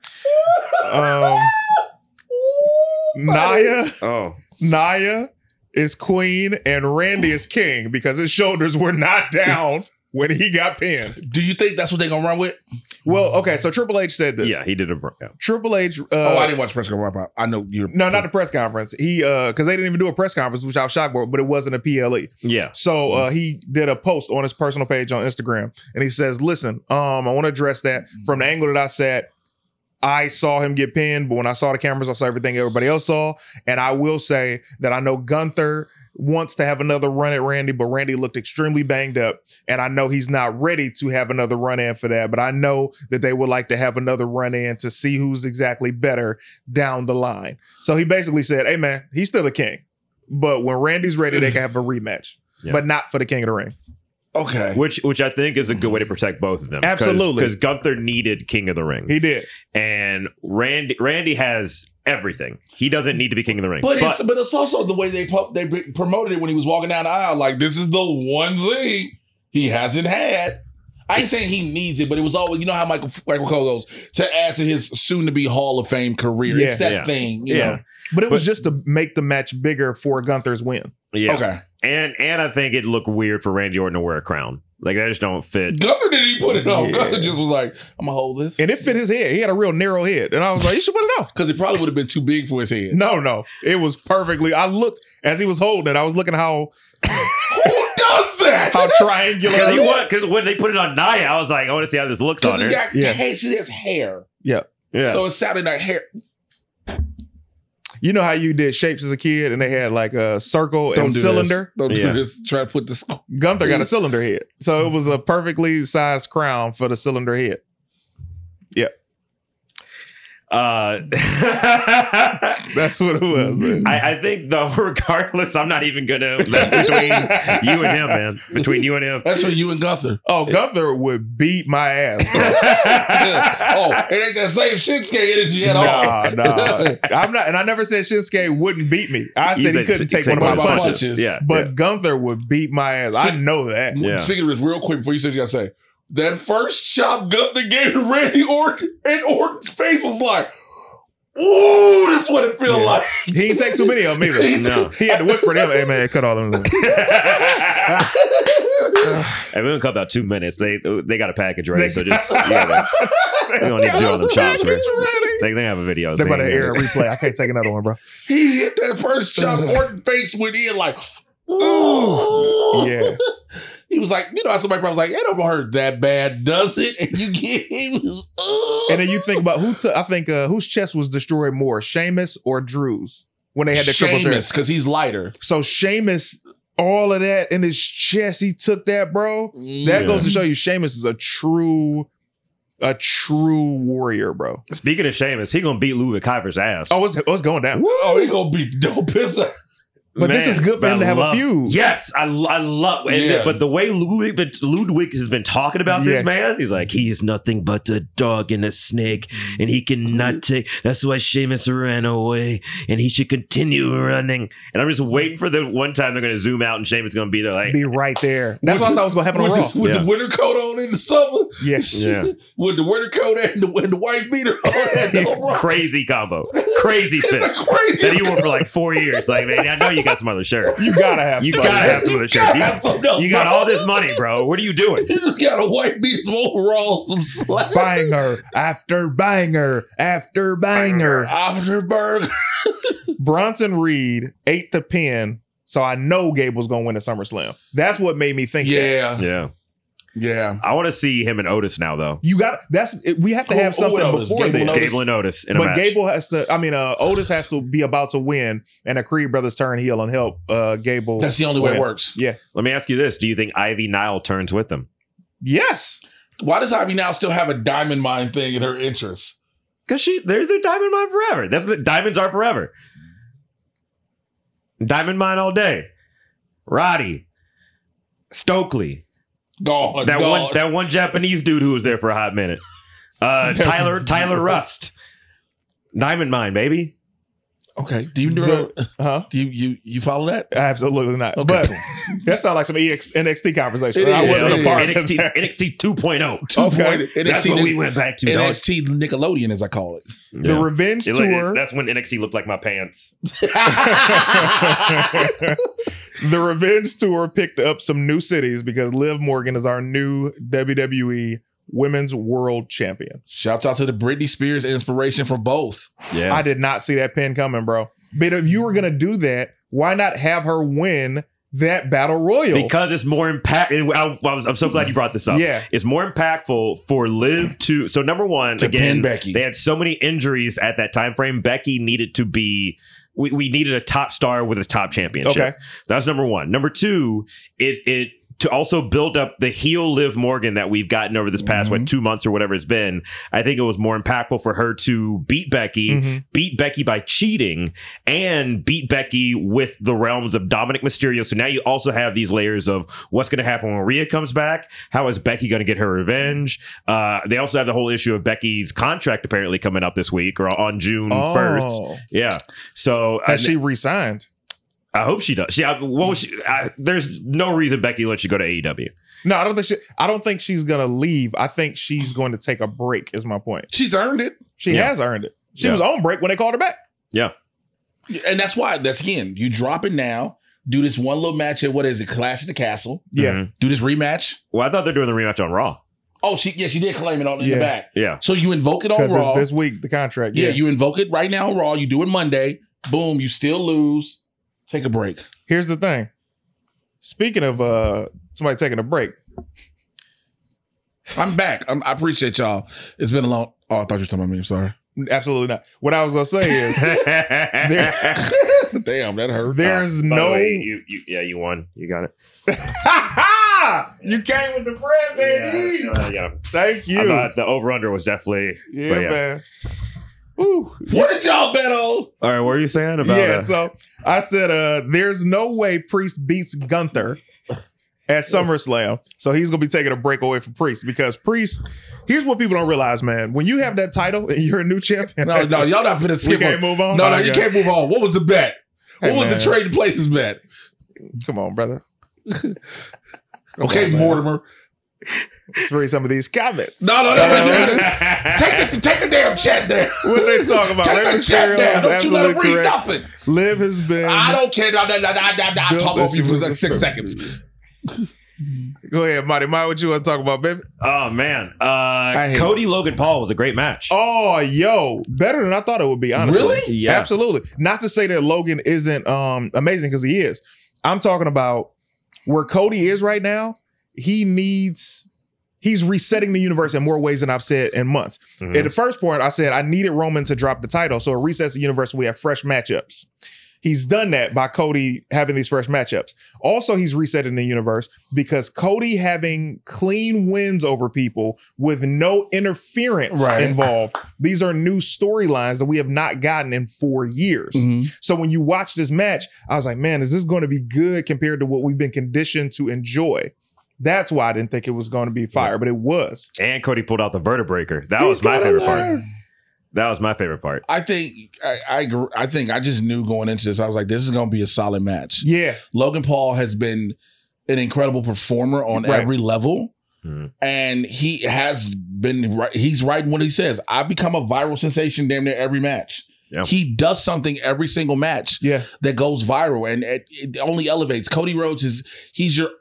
Nia is queen and Randy is king because his shoulders were not down when he got pinned. Do you think that's what they're gonna run with? Well, okay, so Triple H said this. Yeah, he did Triple H. I didn't watch the press conference. I know you're. No, not the press conference. He because they didn't even do a press conference, which I was shocked about, but it wasn't a PLE. Yeah. So he did a post on his personal page on Instagram, and he says, "Listen, I want to address that from the angle that I sat. I saw him get pinned, but when I saw the cameras, I saw everything everybody else saw. And I will say that I know Gunther wants to have another run at Randy, but Randy looked extremely banged up. And I know he's not ready to have another run in for that. But I know that they would like to have another run in to see who's exactly better down the line." So he basically said, hey, man, he's still a king. But when Randy's ready, they can have a rematch, but not for the King of the Ring. Okay. Which I think is a good way to protect both of them. Absolutely. Because Gunther needed King of the Ring. He did. And Randy has everything. He doesn't need to be King of the Ring. But it's also the way they promoted it when he was walking down the aisle. Like, this is the one thing he hasn't had. I ain't saying he needs it, but it was always, you know how Michael Cole goes, to add to his soon-to-be Hall of Fame career. Yeah. It's that thing, you know. But it was just to make the match bigger for Gunther's win. Yeah. Okay. And I think it'd look weird for Randy Orton to wear a crown. Like, that just don't fit. Gunther didn't even put it on. Yeah. Gunther just was like, I'm going to hold this. And it fit his head. He had a real narrow head. And I was like, you should put it on. Because it probably would have been too big for his head. No. It was perfectly. I looked, as he was holding it, I was looking how... Who does that? How triangular. Because when they put it on Nia, I was like, I want to see how this looks on her. She has hair. Yeah. So it sounded like hair. You know how you did shapes as a kid and they had like a circle and cylinder? Don't do this. Try to put this. Gunther got a cylinder head. So it was a perfectly sized crown for the cylinder head. Yep. That's what it was, man. I think though, regardless, I'm not even gonna. That's between you and him, man. Between you and him. That's for you and Gunther. Oh, Gunther would beat my ass, bro. It ain't that same Shinsuke energy at all. Nah. I'm not, and I never said Shinsuke wouldn't beat me. I said he couldn't take one of my punches. Yeah, but Gunther would beat my ass. I know that. Speaking of this, real quick before you said you gotta say that first chop Gunther gave to Randy Orton, and Orton's face was like, ooh, that's what it feels like. He didn't take too many of them either. No. He had to whisper to him, hey man, cut all of them. And we don't cut about 2 minutes. They got a package ready, so just we don't need to do all them chops. Right? They have a video. They're about to air a replay. I can't take another one, bro. He hit that first chop. Orton face went in like, ooh. Yeah. He was like, how somebody probably was like, it don't hurt that bad, does it? And you get And then you think about whose chest was destroyed more, Sheamus or Drew's when they had the triple threat? because he's lighter. So Sheamus, all of that in his chest, he took that, bro. That goes to show you Sheamus is a true warrior, bro. Speaking of Sheamus, he gonna beat Ludwig Kaiser's ass. Oh, it's going down. Oh, he gonna be dope as a But this is good for him to have a feud. Yes, I love it. Yeah. But the way Ludwig has been talking about this, man, he's like, he is nothing but a dog and a snake, and he cannot take. That's why Sheamus ran away, and he should continue running. And I'm just waiting for the one time they're going to zoom out, and Sheamus is going to be there, like, Be right there. That's what I thought was going to happen on Raw. with the winter coat on in the summer. Yes. Yeah. With the winter coat and the wife beater on. Crazy combo, crazy fit Crazy. that he wore for like 4 years. Like, man, I know you got some other shirts. You gotta have You some. gotta have some of the shirts. You got all this money, bro. What are you doing? He just got a white beat, some overalls, some slack. banger after banger after banger. Afterburg. Bronson Reed ate the pin, so I know Gable's gonna win at SummerSlam. That's what made me think. that. Yeah. Yeah. I want to see him and Otis now, though. We have to have something Otis? before Gable then. and Gable and Otis in a But match. Gable has to. Otis has to be about to win, and the Creed brothers turn heel and help Gable. That's the only way win. it works. Yeah. Let me ask you this: do you think Ivy Nile turns with him? Yes. Why does Ivy now still have a diamond mine thing in her interest? Because they're Diamond Mine forever. That's what diamonds are forever. Diamond Mine all day. Roddy, Stokely, Gone. that one Japanese dude who was there for a hot minute. Tyler Rust. Diamond Mine, baby. Okay. Do you know? Huh? Do you follow that? Absolutely not. Okay. But that sounds like some NXT conversation. It I is. wasn't a part of NXT, that. NXT 2.0. Okay. That's what we went back to. dog. NXT Nickelodeon, as I call it. The Revenge Tour. That's when NXT looked like my pants. The Revenge Tour picked up some new cities because Liv Morgan is our new WWE Women's World Champion. Shouts out to the Britney Spears inspiration for both. Yeah. I did not see that pin coming, bro. But if you were going to do that, why not have her win that Battle Royal? Because it's more impactful. I'm so glad you brought this up. Yeah. It's more impactful for Liv to. So, number one, To again, pin Becky. they had so many injuries at that time frame. Becky needed to be. We needed a top star with a top championship. Okay. That's number one. Number two, it to also build up the heel Liv Morgan that we've gotten over this past 2 months or whatever it's been. I think it was more impactful for her to beat Becky, beat Becky by cheating, and beat Becky with the realms of Dominic Mysterio. So now you also have these layers of what's going to happen when Rhea comes back. How is Becky going to get her revenge? They also have the whole issue of Becky's contract apparently coming up this week or on June 1st. Yeah. So Has she resigned? I hope she does. There's no reason Becky Lynch should go to AEW. No, I don't think she's going to leave. I think she's going to take a break is my point. She's earned it. She has earned it. She was on break when they called her back. Yeah. And that's again, you drop it now, do this one little match at, what is it, Clash at the Castle. Yeah. Mhm. Do this rematch. Well, I thought they're doing the rematch on Raw. Oh, she did claim it in the Yeah. back. Yeah. So you invoke it on Because Raw. it's this week, the contract. Yeah, you invoke it right now on Raw. You do it Monday. Boom, you still lose. Take a break. Here's the thing. Speaking of somebody taking a break, I'm back. I appreciate y'all. It's been a long... Oh, I thought you were talking about me. I'm sorry. absolutely not. What I was going to say is Damn, that hurt. there's By the no... way, you won. You got it. You came with the bread, baby. Yeah. Thank you. I thought the over-under was definitely... Yeah, but man. Ooh. What did y'all bet on? All right, what were you saying about So I said there's no way Priest beats Gunther at SummerSlam. So he's going to be taking a break away from Priest because Priest, here's what people don't realize, man. When you have that title and you're a new champion. No, y'all not finna skip We can't on. move on? No, Okay. you can't move on. What was the bet? Hey, What was man. the trading places bet? Come on, brother. Okay, on, man. Mortimer. Let's read some of these comments. No. Take the damn chat down. What they talk about? Take Rey the chat Mysterio down. is Don't you let absolutely him read correct. nothing. Liv has been... I don't care. I talk Built over you for as like she 6 was seconds. Go ahead, Marty. Mike, what you want to talk about, baby? Oh man, hate Cody Logan Paul was a great match. Oh, yo, better than I thought it would be, honestly. Really? Yeah. Absolutely. Not to say that Logan isn't amazing, because he is. I'm talking about where Cody is right now. He's resetting the universe in more ways than I've said in months. Mhm. At the first point, I said I needed Roman to drop the title, so it resets the universe. We have fresh matchups. He's done that by Cody having these fresh matchups. Also, he's resetting the universe because Cody having clean wins over people with no interference Right. involved. These are new storylines that we have not gotten in 4 years. Mhm. So when you watch this match, I was like, man, is this going to be good compared to what we've been conditioned to enjoy? That's why I didn't think it was going to be fire, but it was. And Cody pulled out the vertebreaker. That He's was my gotta favorite learn. part. That was my favorite part. I think I agree. I think I just knew going into this. I was like, this is going to be a solid match. Yeah. Logan Paul has been an incredible performer on Right. every level. Mhm. And he has been right. He's right in what he says. I become a viral sensation damn near every match. Yeah. He does something every single match Yeah. that goes viral, and it only elevates. Cody Rhodes he's your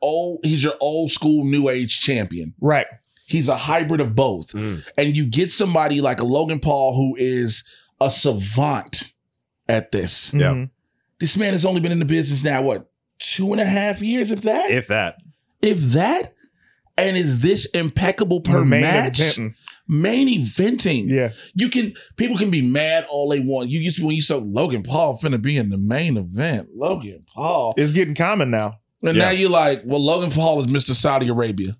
old school new age champion. Right. He's a hybrid of both. Mm. And you get somebody like a Logan Paul who is a savant at this. Yeah. Mhm. This man has only been in the business now, what, 2.5 years, if that? If that. If that? And is this impeccable per Main match? eventing. Main eventing. Yeah. People can be mad all they want. You used to, when you saw Logan Paul finna be in the main event. Logan Paul. It's getting common now. And Yeah. now you're like, well, Logan Paul is Mr. Saudi Arabia.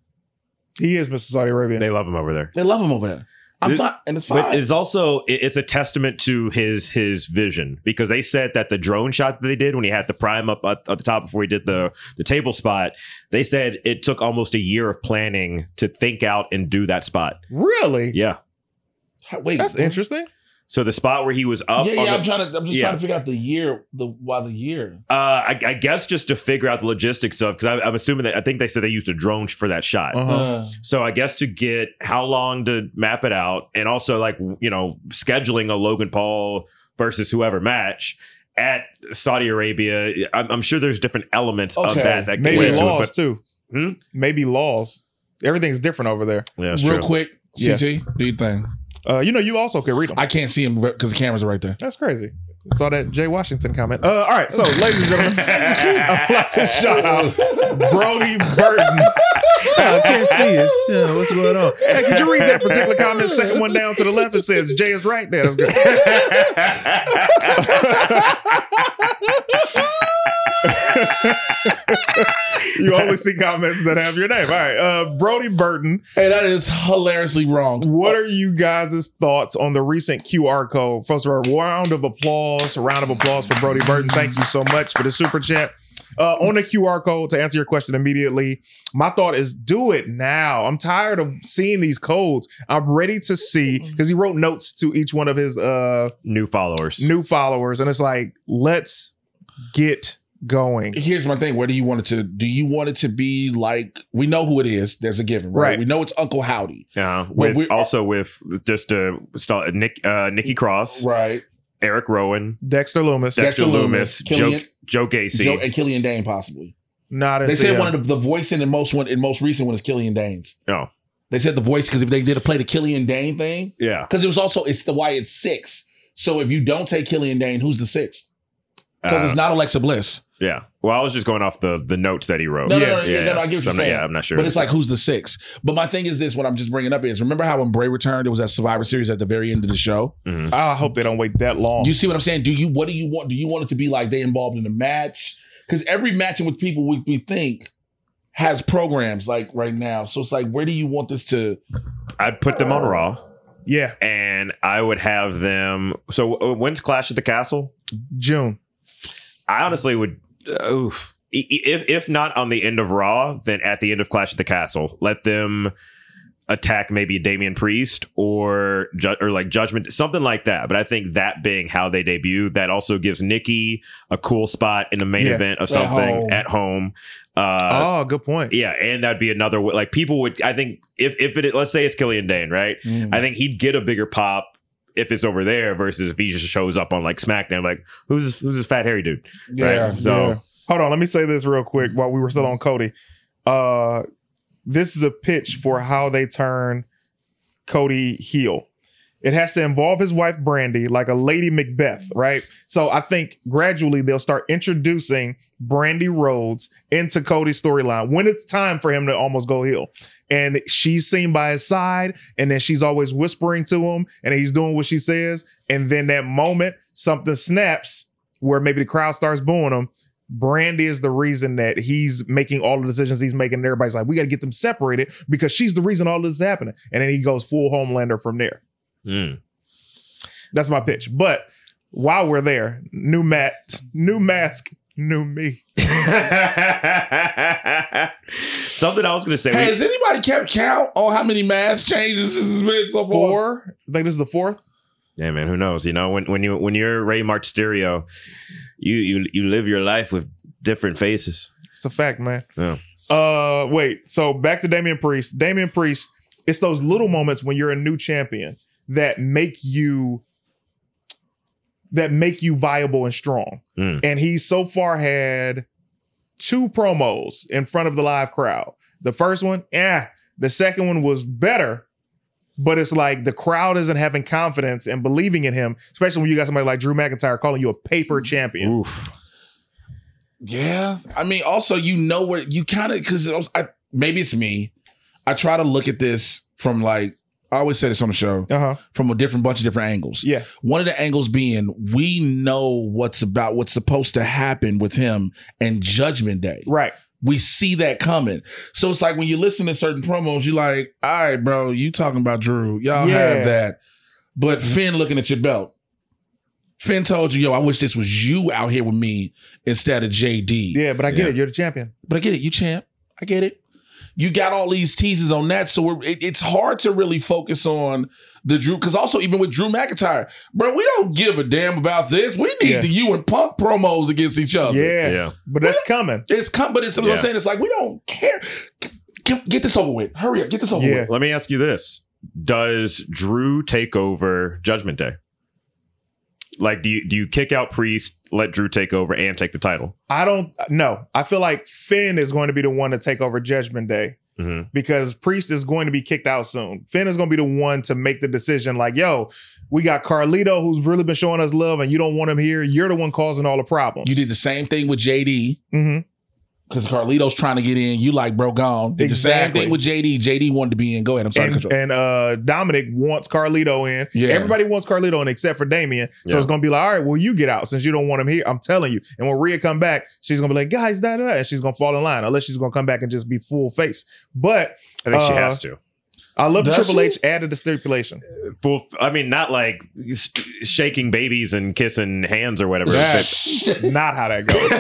He is Mr. Saudi Arabia. They love him over there. They love him over there. I'm It- fine, and it's fine. But it's also it's a testament to his vision, because they said that the drone shot that they did when he had the prime up at the top before he did the table spot, they said it took almost a year of planning to think out and do that spot. Really? Yeah. Wait, That's interesting. So the spot where he was up. Yeah, on yeah. the, I'm just trying to figure out the year. Why the year? I guess just to figure out the logistics of, because I'm assuming that I think they said they used a drone for that shot. Uh-huh. So I guess to get how long to map it out, and also like, you know, scheduling a Logan Paul versus whoever match at Saudi Arabia. I'm sure there's different elements of Okay. that Maybe go into it, laws but- too. Hmm? Maybe laws. Everything's different over there. Yeah, that's Real true. quick, Yeah. CT, do your thing. You also can read them. I can't see him because the cameras are right there. That's crazy. Saw that Jay Washington comment. All right, so ladies and gentlemen, I'd like to shout out Brody Burton. I can't see it. Yeah, what's going on? Hey, could you read that particular comment? Second one down to the left. It says Jay is right there. That's good. You only see comments that have your name. All right, Brody Burton. Hey, that is hilariously wrong. What are you guys' thoughts on the recent QR code? First of all, round of applause for Brody Burton. Thank you so much for the super chat. On the QR code, to answer your question immediately, my thought is do it now. I'm tired of seeing these codes. I'm ready to see, because he wrote notes to each one of his New followers. new followers, and it's like, let's get going. Here's my thing. Where do you want it to? Do you want it to be like, we know who it is? There's a given, right? Right. We know it's Uncle Howdy, With we- also with just Nikki Cross, right? Eric Rowan, Dexter Loomis. Dexter Loomis, Joe Killian- Joe Gacy. Joe, and Killian Dane, possibly. Not They as said one of the voice in most recent one is Killian Dane's. Oh, They said the voice because if they did play the Killian Dane thing, yeah. because it was also it's the why it's 6. So if you don't take Killian Dane, who's the 6th? Because it's not Alexa Bliss. Yeah. Well, I was just going off the notes that he wrote. No, Yeah, no, I get what So you're I'm not, saying. yeah, I'm not sure. But it's like, who's the 6th? But my thing is this, what I'm just bringing up is, remember how when Bray returned, it was that Survivor Series at the very end of the show? Mhm. I hope they don't wait that long. Do you see what I'm saying? What do you want? Do you want it to be like they involved in a match? Because every match in which people we think has programs like right now. So it's like, where do you want this to? I'd put them on Raw, Yeah, and I would have them. So when's Clash at the Castle? June. I honestly would. If not on the end of Raw, then at the end of Clash at the Castle, let them attack maybe Damian Priest or like Judgment, something like that. But I think that being how they debut, that also gives Nikki a cool spot in the main Yeah. event of At something home. at home. Oh, good point. Yeah, and that'd be another way. Like people would, I think, if it, let's say it's Killian Dane, right? Mm. I think he'd get a bigger pop if it's over there versus if he just shows up on like SmackDown. Like, who's this fat hairy dude? Yeah. Right? So Yeah. Hold on, let me say this real quick while we were still on Cody. This is a pitch for how they turn Cody heel. It has to involve his wife, Brandy, like a Lady Macbeth, right? So I think gradually they'll start introducing Brandy Rhodes into Cody's storyline when it's time for him to almost go heel. And she's seen by his side, and then she's always whispering to him, and he's doing what she says. And then that moment, something snaps where maybe the crowd starts booing him. Brandy is the reason that he's making all the decisions he's making. And everybody's like, we got to get them separated because she's the reason all this is happening. And then he goes full Homelander from there. That's my pitch. But while we're there, new mask, new me. Something I was going to say. Hey, has anybody kept count on how many mask changes this has been so far? 4. I think this is the 4th. Yeah, man. Who knows? You know, when you're Rey Mysterio, you live your life with different faces. It's a fact, man. Yeah. Wait. So back to Damian Priest. Damian Priest. It's those little moments when you're a new champion that make you viable and strong. And he's so far had 2 promos in front of the live crowd. The first one, the second one was better, but it's like the crowd isn't having confidence and believing in him, especially when you got somebody like Drew McIntyre calling you a paper champion. Oof. Yeah. I mean, also, you know where you kind of, because maybe it's me. I try to look at this from like, I always say this on the show, from a bunch of different angles. Yeah. One of the angles being, we know what's supposed to happen with him and Judgment Day. Right. We see that coming. So it's like when you listen to certain promos, you're like, all right, bro, you talking about Drew. Y'all have that. But Finn looking at your belt. Finn told you, yo, I wish this was you out here with me instead of JD. Yeah, but I get it. You're the champion. But I get it. You champ. I get it. You got all these teases on that, so it's hard to really focus on the Drew. Because also, even with Drew McIntyre, bro, we don't give a damn about this. We need the you and Punk promos against each other. Yeah. But that's coming. It's coming. But it's what I'm saying. It's like, we don't care. Get this over with. Hurry up. Get this over with. Let me ask you this. Does Drew take over Judgment Day? Like, do you kick out Priest, let Drew take over, and take the title? I don't know. I feel like Finn is going to be the one to take over Judgment Day because Priest is going to be kicked out soon. Finn is going to be the one to make the decision like, yo, we got Carlito who's really been showing us love and you don't want him here. You're the one causing all the problems. You did the same thing with JD. Because Carlito's trying to get in. You like, bro, gone. Did the same thing with JD. JD wanted to be in. Go ahead. I'm sorry. And Dominic wants Carlito in. Yeah. Everybody wants Carlito in except for Damian. So it's going to be like, all right, well, you get out since you don't want him here. I'm telling you. And when Rhea come back, she's going to be like, guys, da-da-da. And she's going to fall in line unless she's going to come back and just be full face. But I think she has to. I love that Triple H added the stipulation. I mean, not like shaking babies and kissing hands or whatever. That's not how that goes.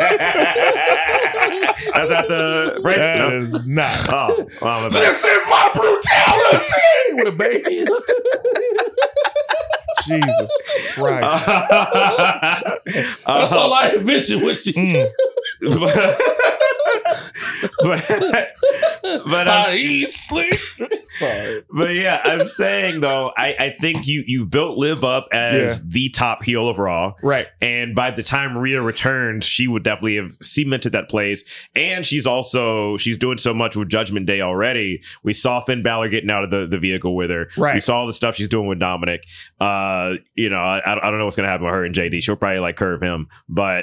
That's not the right. That is not. This is my brutality with a baby. Jesus Christ. That's all I envision with you. But I eat, sleep. Sorry. But yeah, I'm saying though, I think you've built Liv up as the top heel of Raw. Right. And by the time Rhea returned, she would definitely have cemented that place. And she's doing so much with Judgment Day already. We saw Finn Balor getting out of the vehicle with her. Right. We saw all the stuff she's doing with Dominic. I don't know what's gonna happen with her and JD. She'll probably like curve him. But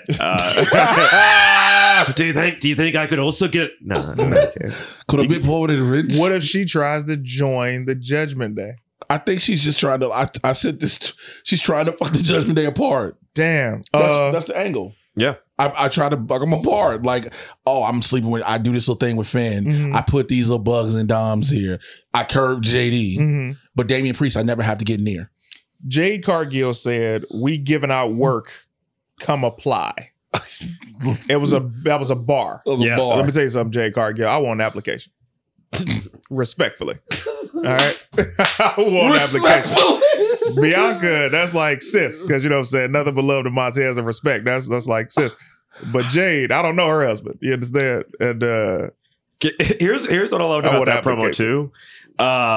do you think I could also get no. Could have been pulled in rich. What if she tries to join the Judgment Day? I think she's just trying to. I said this. She's trying to fuck the Judgment Day apart. Damn. That's the angle. Yeah. I try to fuck them apart. Like, oh, I'm sleeping with. I do this little thing with Finn. I put these little bugs and Doms here. I curve JD, but Damian Priest, I never have to get near. Jade Cargill said, "We giving out work. Come apply." That was a bar. It was a bar. Let me tell you something, Jade Cargill. I want an application. Respectfully. All right. I want an application. Bianca, that's like sis, because you know what I'm saying? Another beloved of Montez and respect. That's like sis. But Jade, I don't know her husband. You understand? And here's what I love about that promo too.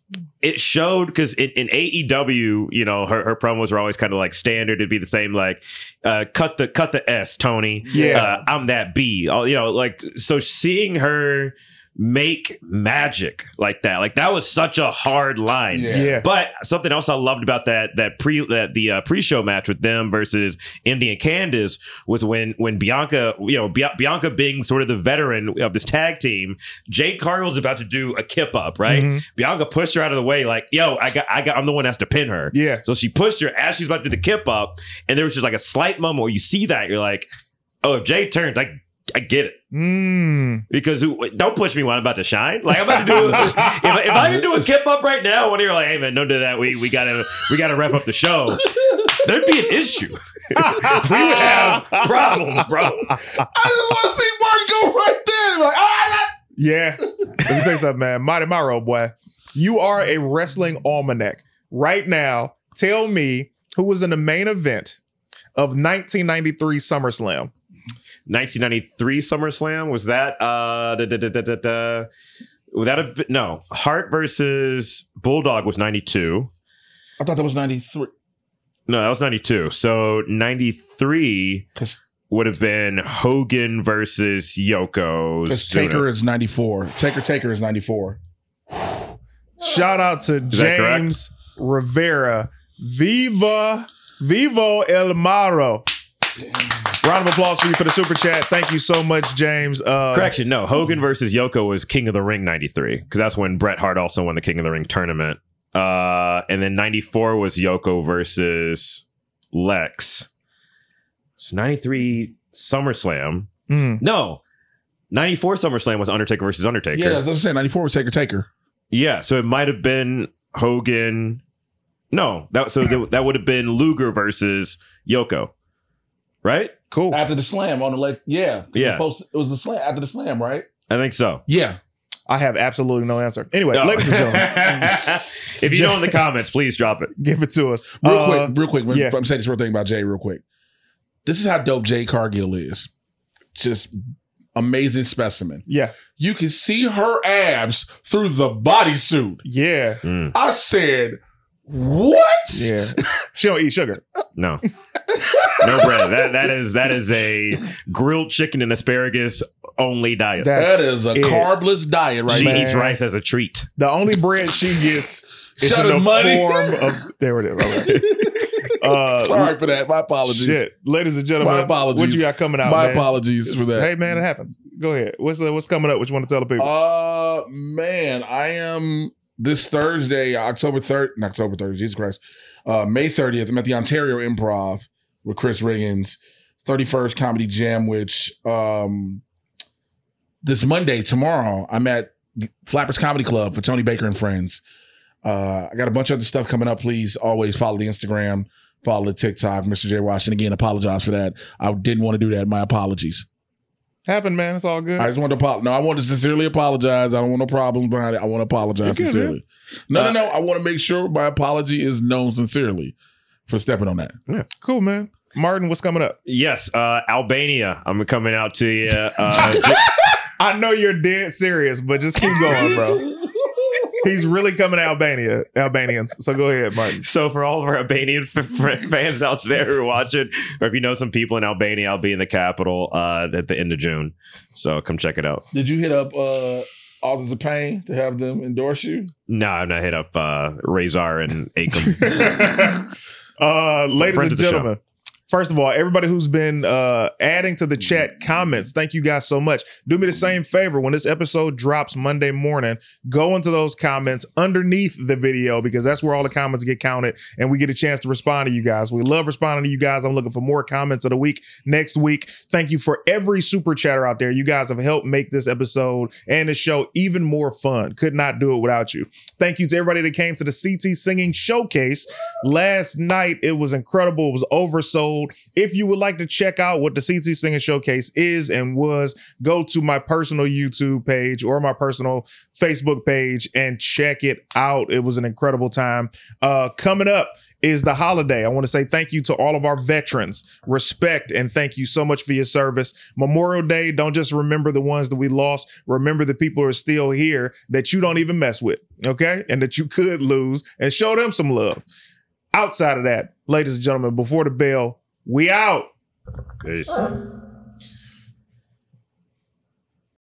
it showed because in AEW, you know, her promos were always kind of like standard. It'd be the same, like cut the S, Tony. Yeah. I'm that B. You know, like, so seeing her make magic like that was such a hard line. Yeah. But something else I loved about the pre-show match with them versus Indy and Candice was when Bianca, you know, Bianca being sort of the veteran of this tag team, Jade Cargill's about to do a kip up, right? Mm-hmm. Bianca pushed her out of the way, like, yo, I'm the one that has to pin her. Yeah. So she pushed her as she's about to do the kip up, and there was just like a slight moment where you see that you're like, oh, if Jade turns, like, I get it. Because don't push me when I'm about to shine. Like, I'm about to do if I can do a kip up right now, when you're like, hey man, don't do that. We gotta wrap up the show. There'd be an issue. We would have problems, bro. I just want to see Marty go right there. Like, Yeah. Let me tell you something, man. Mighty Mauro, boy. You are a wrestling almanac. Right now, tell me who was in the main event of 1993 SummerSlam. 1993 SummerSlam, was that would that have been, no, Hart versus Bulldog was 92. I thought that was 93. No, that was 92. So 93 would have been Hogan versus Yoko. Because Taker is 94. Taker is 94. Shout out to James Rivera. Vivo El Maro. Round of applause for you for the super chat. Thank you so much, James. Correction, no. Hogan versus Yoko was King of the Ring 93, because that's when Bret Hart also won the King of the Ring tournament. And then 94 was Yoko versus Lex. So 93 SummerSlam. No. 94 SummerSlam was Undertaker versus Undertaker. Yeah, that's what I'm saying. 94 was Taker. Yeah, so it might have been Hogan. No, that would have been Luger versus Yoko. Right? Cool. After the slam on the leg. Yeah. Yeah. It was the slam after the slam, right? I think so. Yeah. I have absolutely no answer. Anyway, ladies and gentlemen. If you know in the comments, please drop it. Give it to us. Real quick. Yeah. I'm saying this real thing about Jay real quick. This is how dope Jade Cargill is. Just amazing specimen. Yeah. You can see her abs through the bodysuit. Yeah. I said, what? Yeah. She don't eat sugar. No. No bread. That is a grilled chicken and asparagus only diet. That is a carbless diet, right? She now. eats rice as a treat. The only bread she gets is Shut in the money. form of. There it is. Okay. Sorry for that. My apologies. Shit, ladies and gentlemen, My apologies. what you got coming out? My man? apologies for that. Hey man, it happens. Go ahead. What's coming up? What you want to tell the people? Man, I am this Thursday, October 3rd, Jesus Christ. May 30th, I'm at the Ontario Improv with Chris Riggins, 31st Comedy Jam, which this Monday, tomorrow, I'm at Flappers Comedy Club for Tony Baker and Friends. I got a bunch of other stuff coming up. Please always follow the Instagram, follow the TikTok, Mr. J. Washington. Again, apologize for that. I didn't want to do that. My apologies. Happened, man. It's all good. I just want to apologize. No, I want to sincerely apologize. I don't want no problems behind it. I want to apologize You're good, sincerely. No. I want to make sure my apology is known sincerely for stepping on that. Yeah. Cool, man. Martin, what's coming up? Yes, Albania. I'm coming out to you. I know you're dead serious, but just keep going, bro. He's really coming to Albanians. So go ahead, Martin. So for all of our Albanian fans out there who are watching, or if you know some people in Albania, I'll be in the capital at the end of June. So come check it out. Did you hit up Authors of Pain to have them endorse you? No, I've not hit up Razor and Akam. Ladies and gentlemen, first of all, everybody who's been adding to the chat comments, thank you guys so much. Do me the same favor. When this episode drops Monday morning, go into those comments underneath the video, because that's where all the comments get counted and we get a chance to respond to you guys. We love responding to you guys. I'm looking for more comments of the week next week. Thank you for every super chatter out there. You guys have helped make this episode and the show even more fun. Could not do it without you. Thank you to everybody that came to the CT Singing Showcase last night. It was incredible. It was oversold. gold. If you would like to check out what the CT Singing Showcase is and was, go to my personal YouTube page or my personal Facebook page and check it out. It was an incredible time. Coming up is the holiday. I want to say thank you to all of our veterans. Respect and thank you so much for your service. Memorial Day, don't just remember the ones that we lost. Remember the people who are still here that you don't even mess with, okay? And that you could lose, and show them some love. Outside of that, ladies and gentlemen, before the bell, we out. Peace.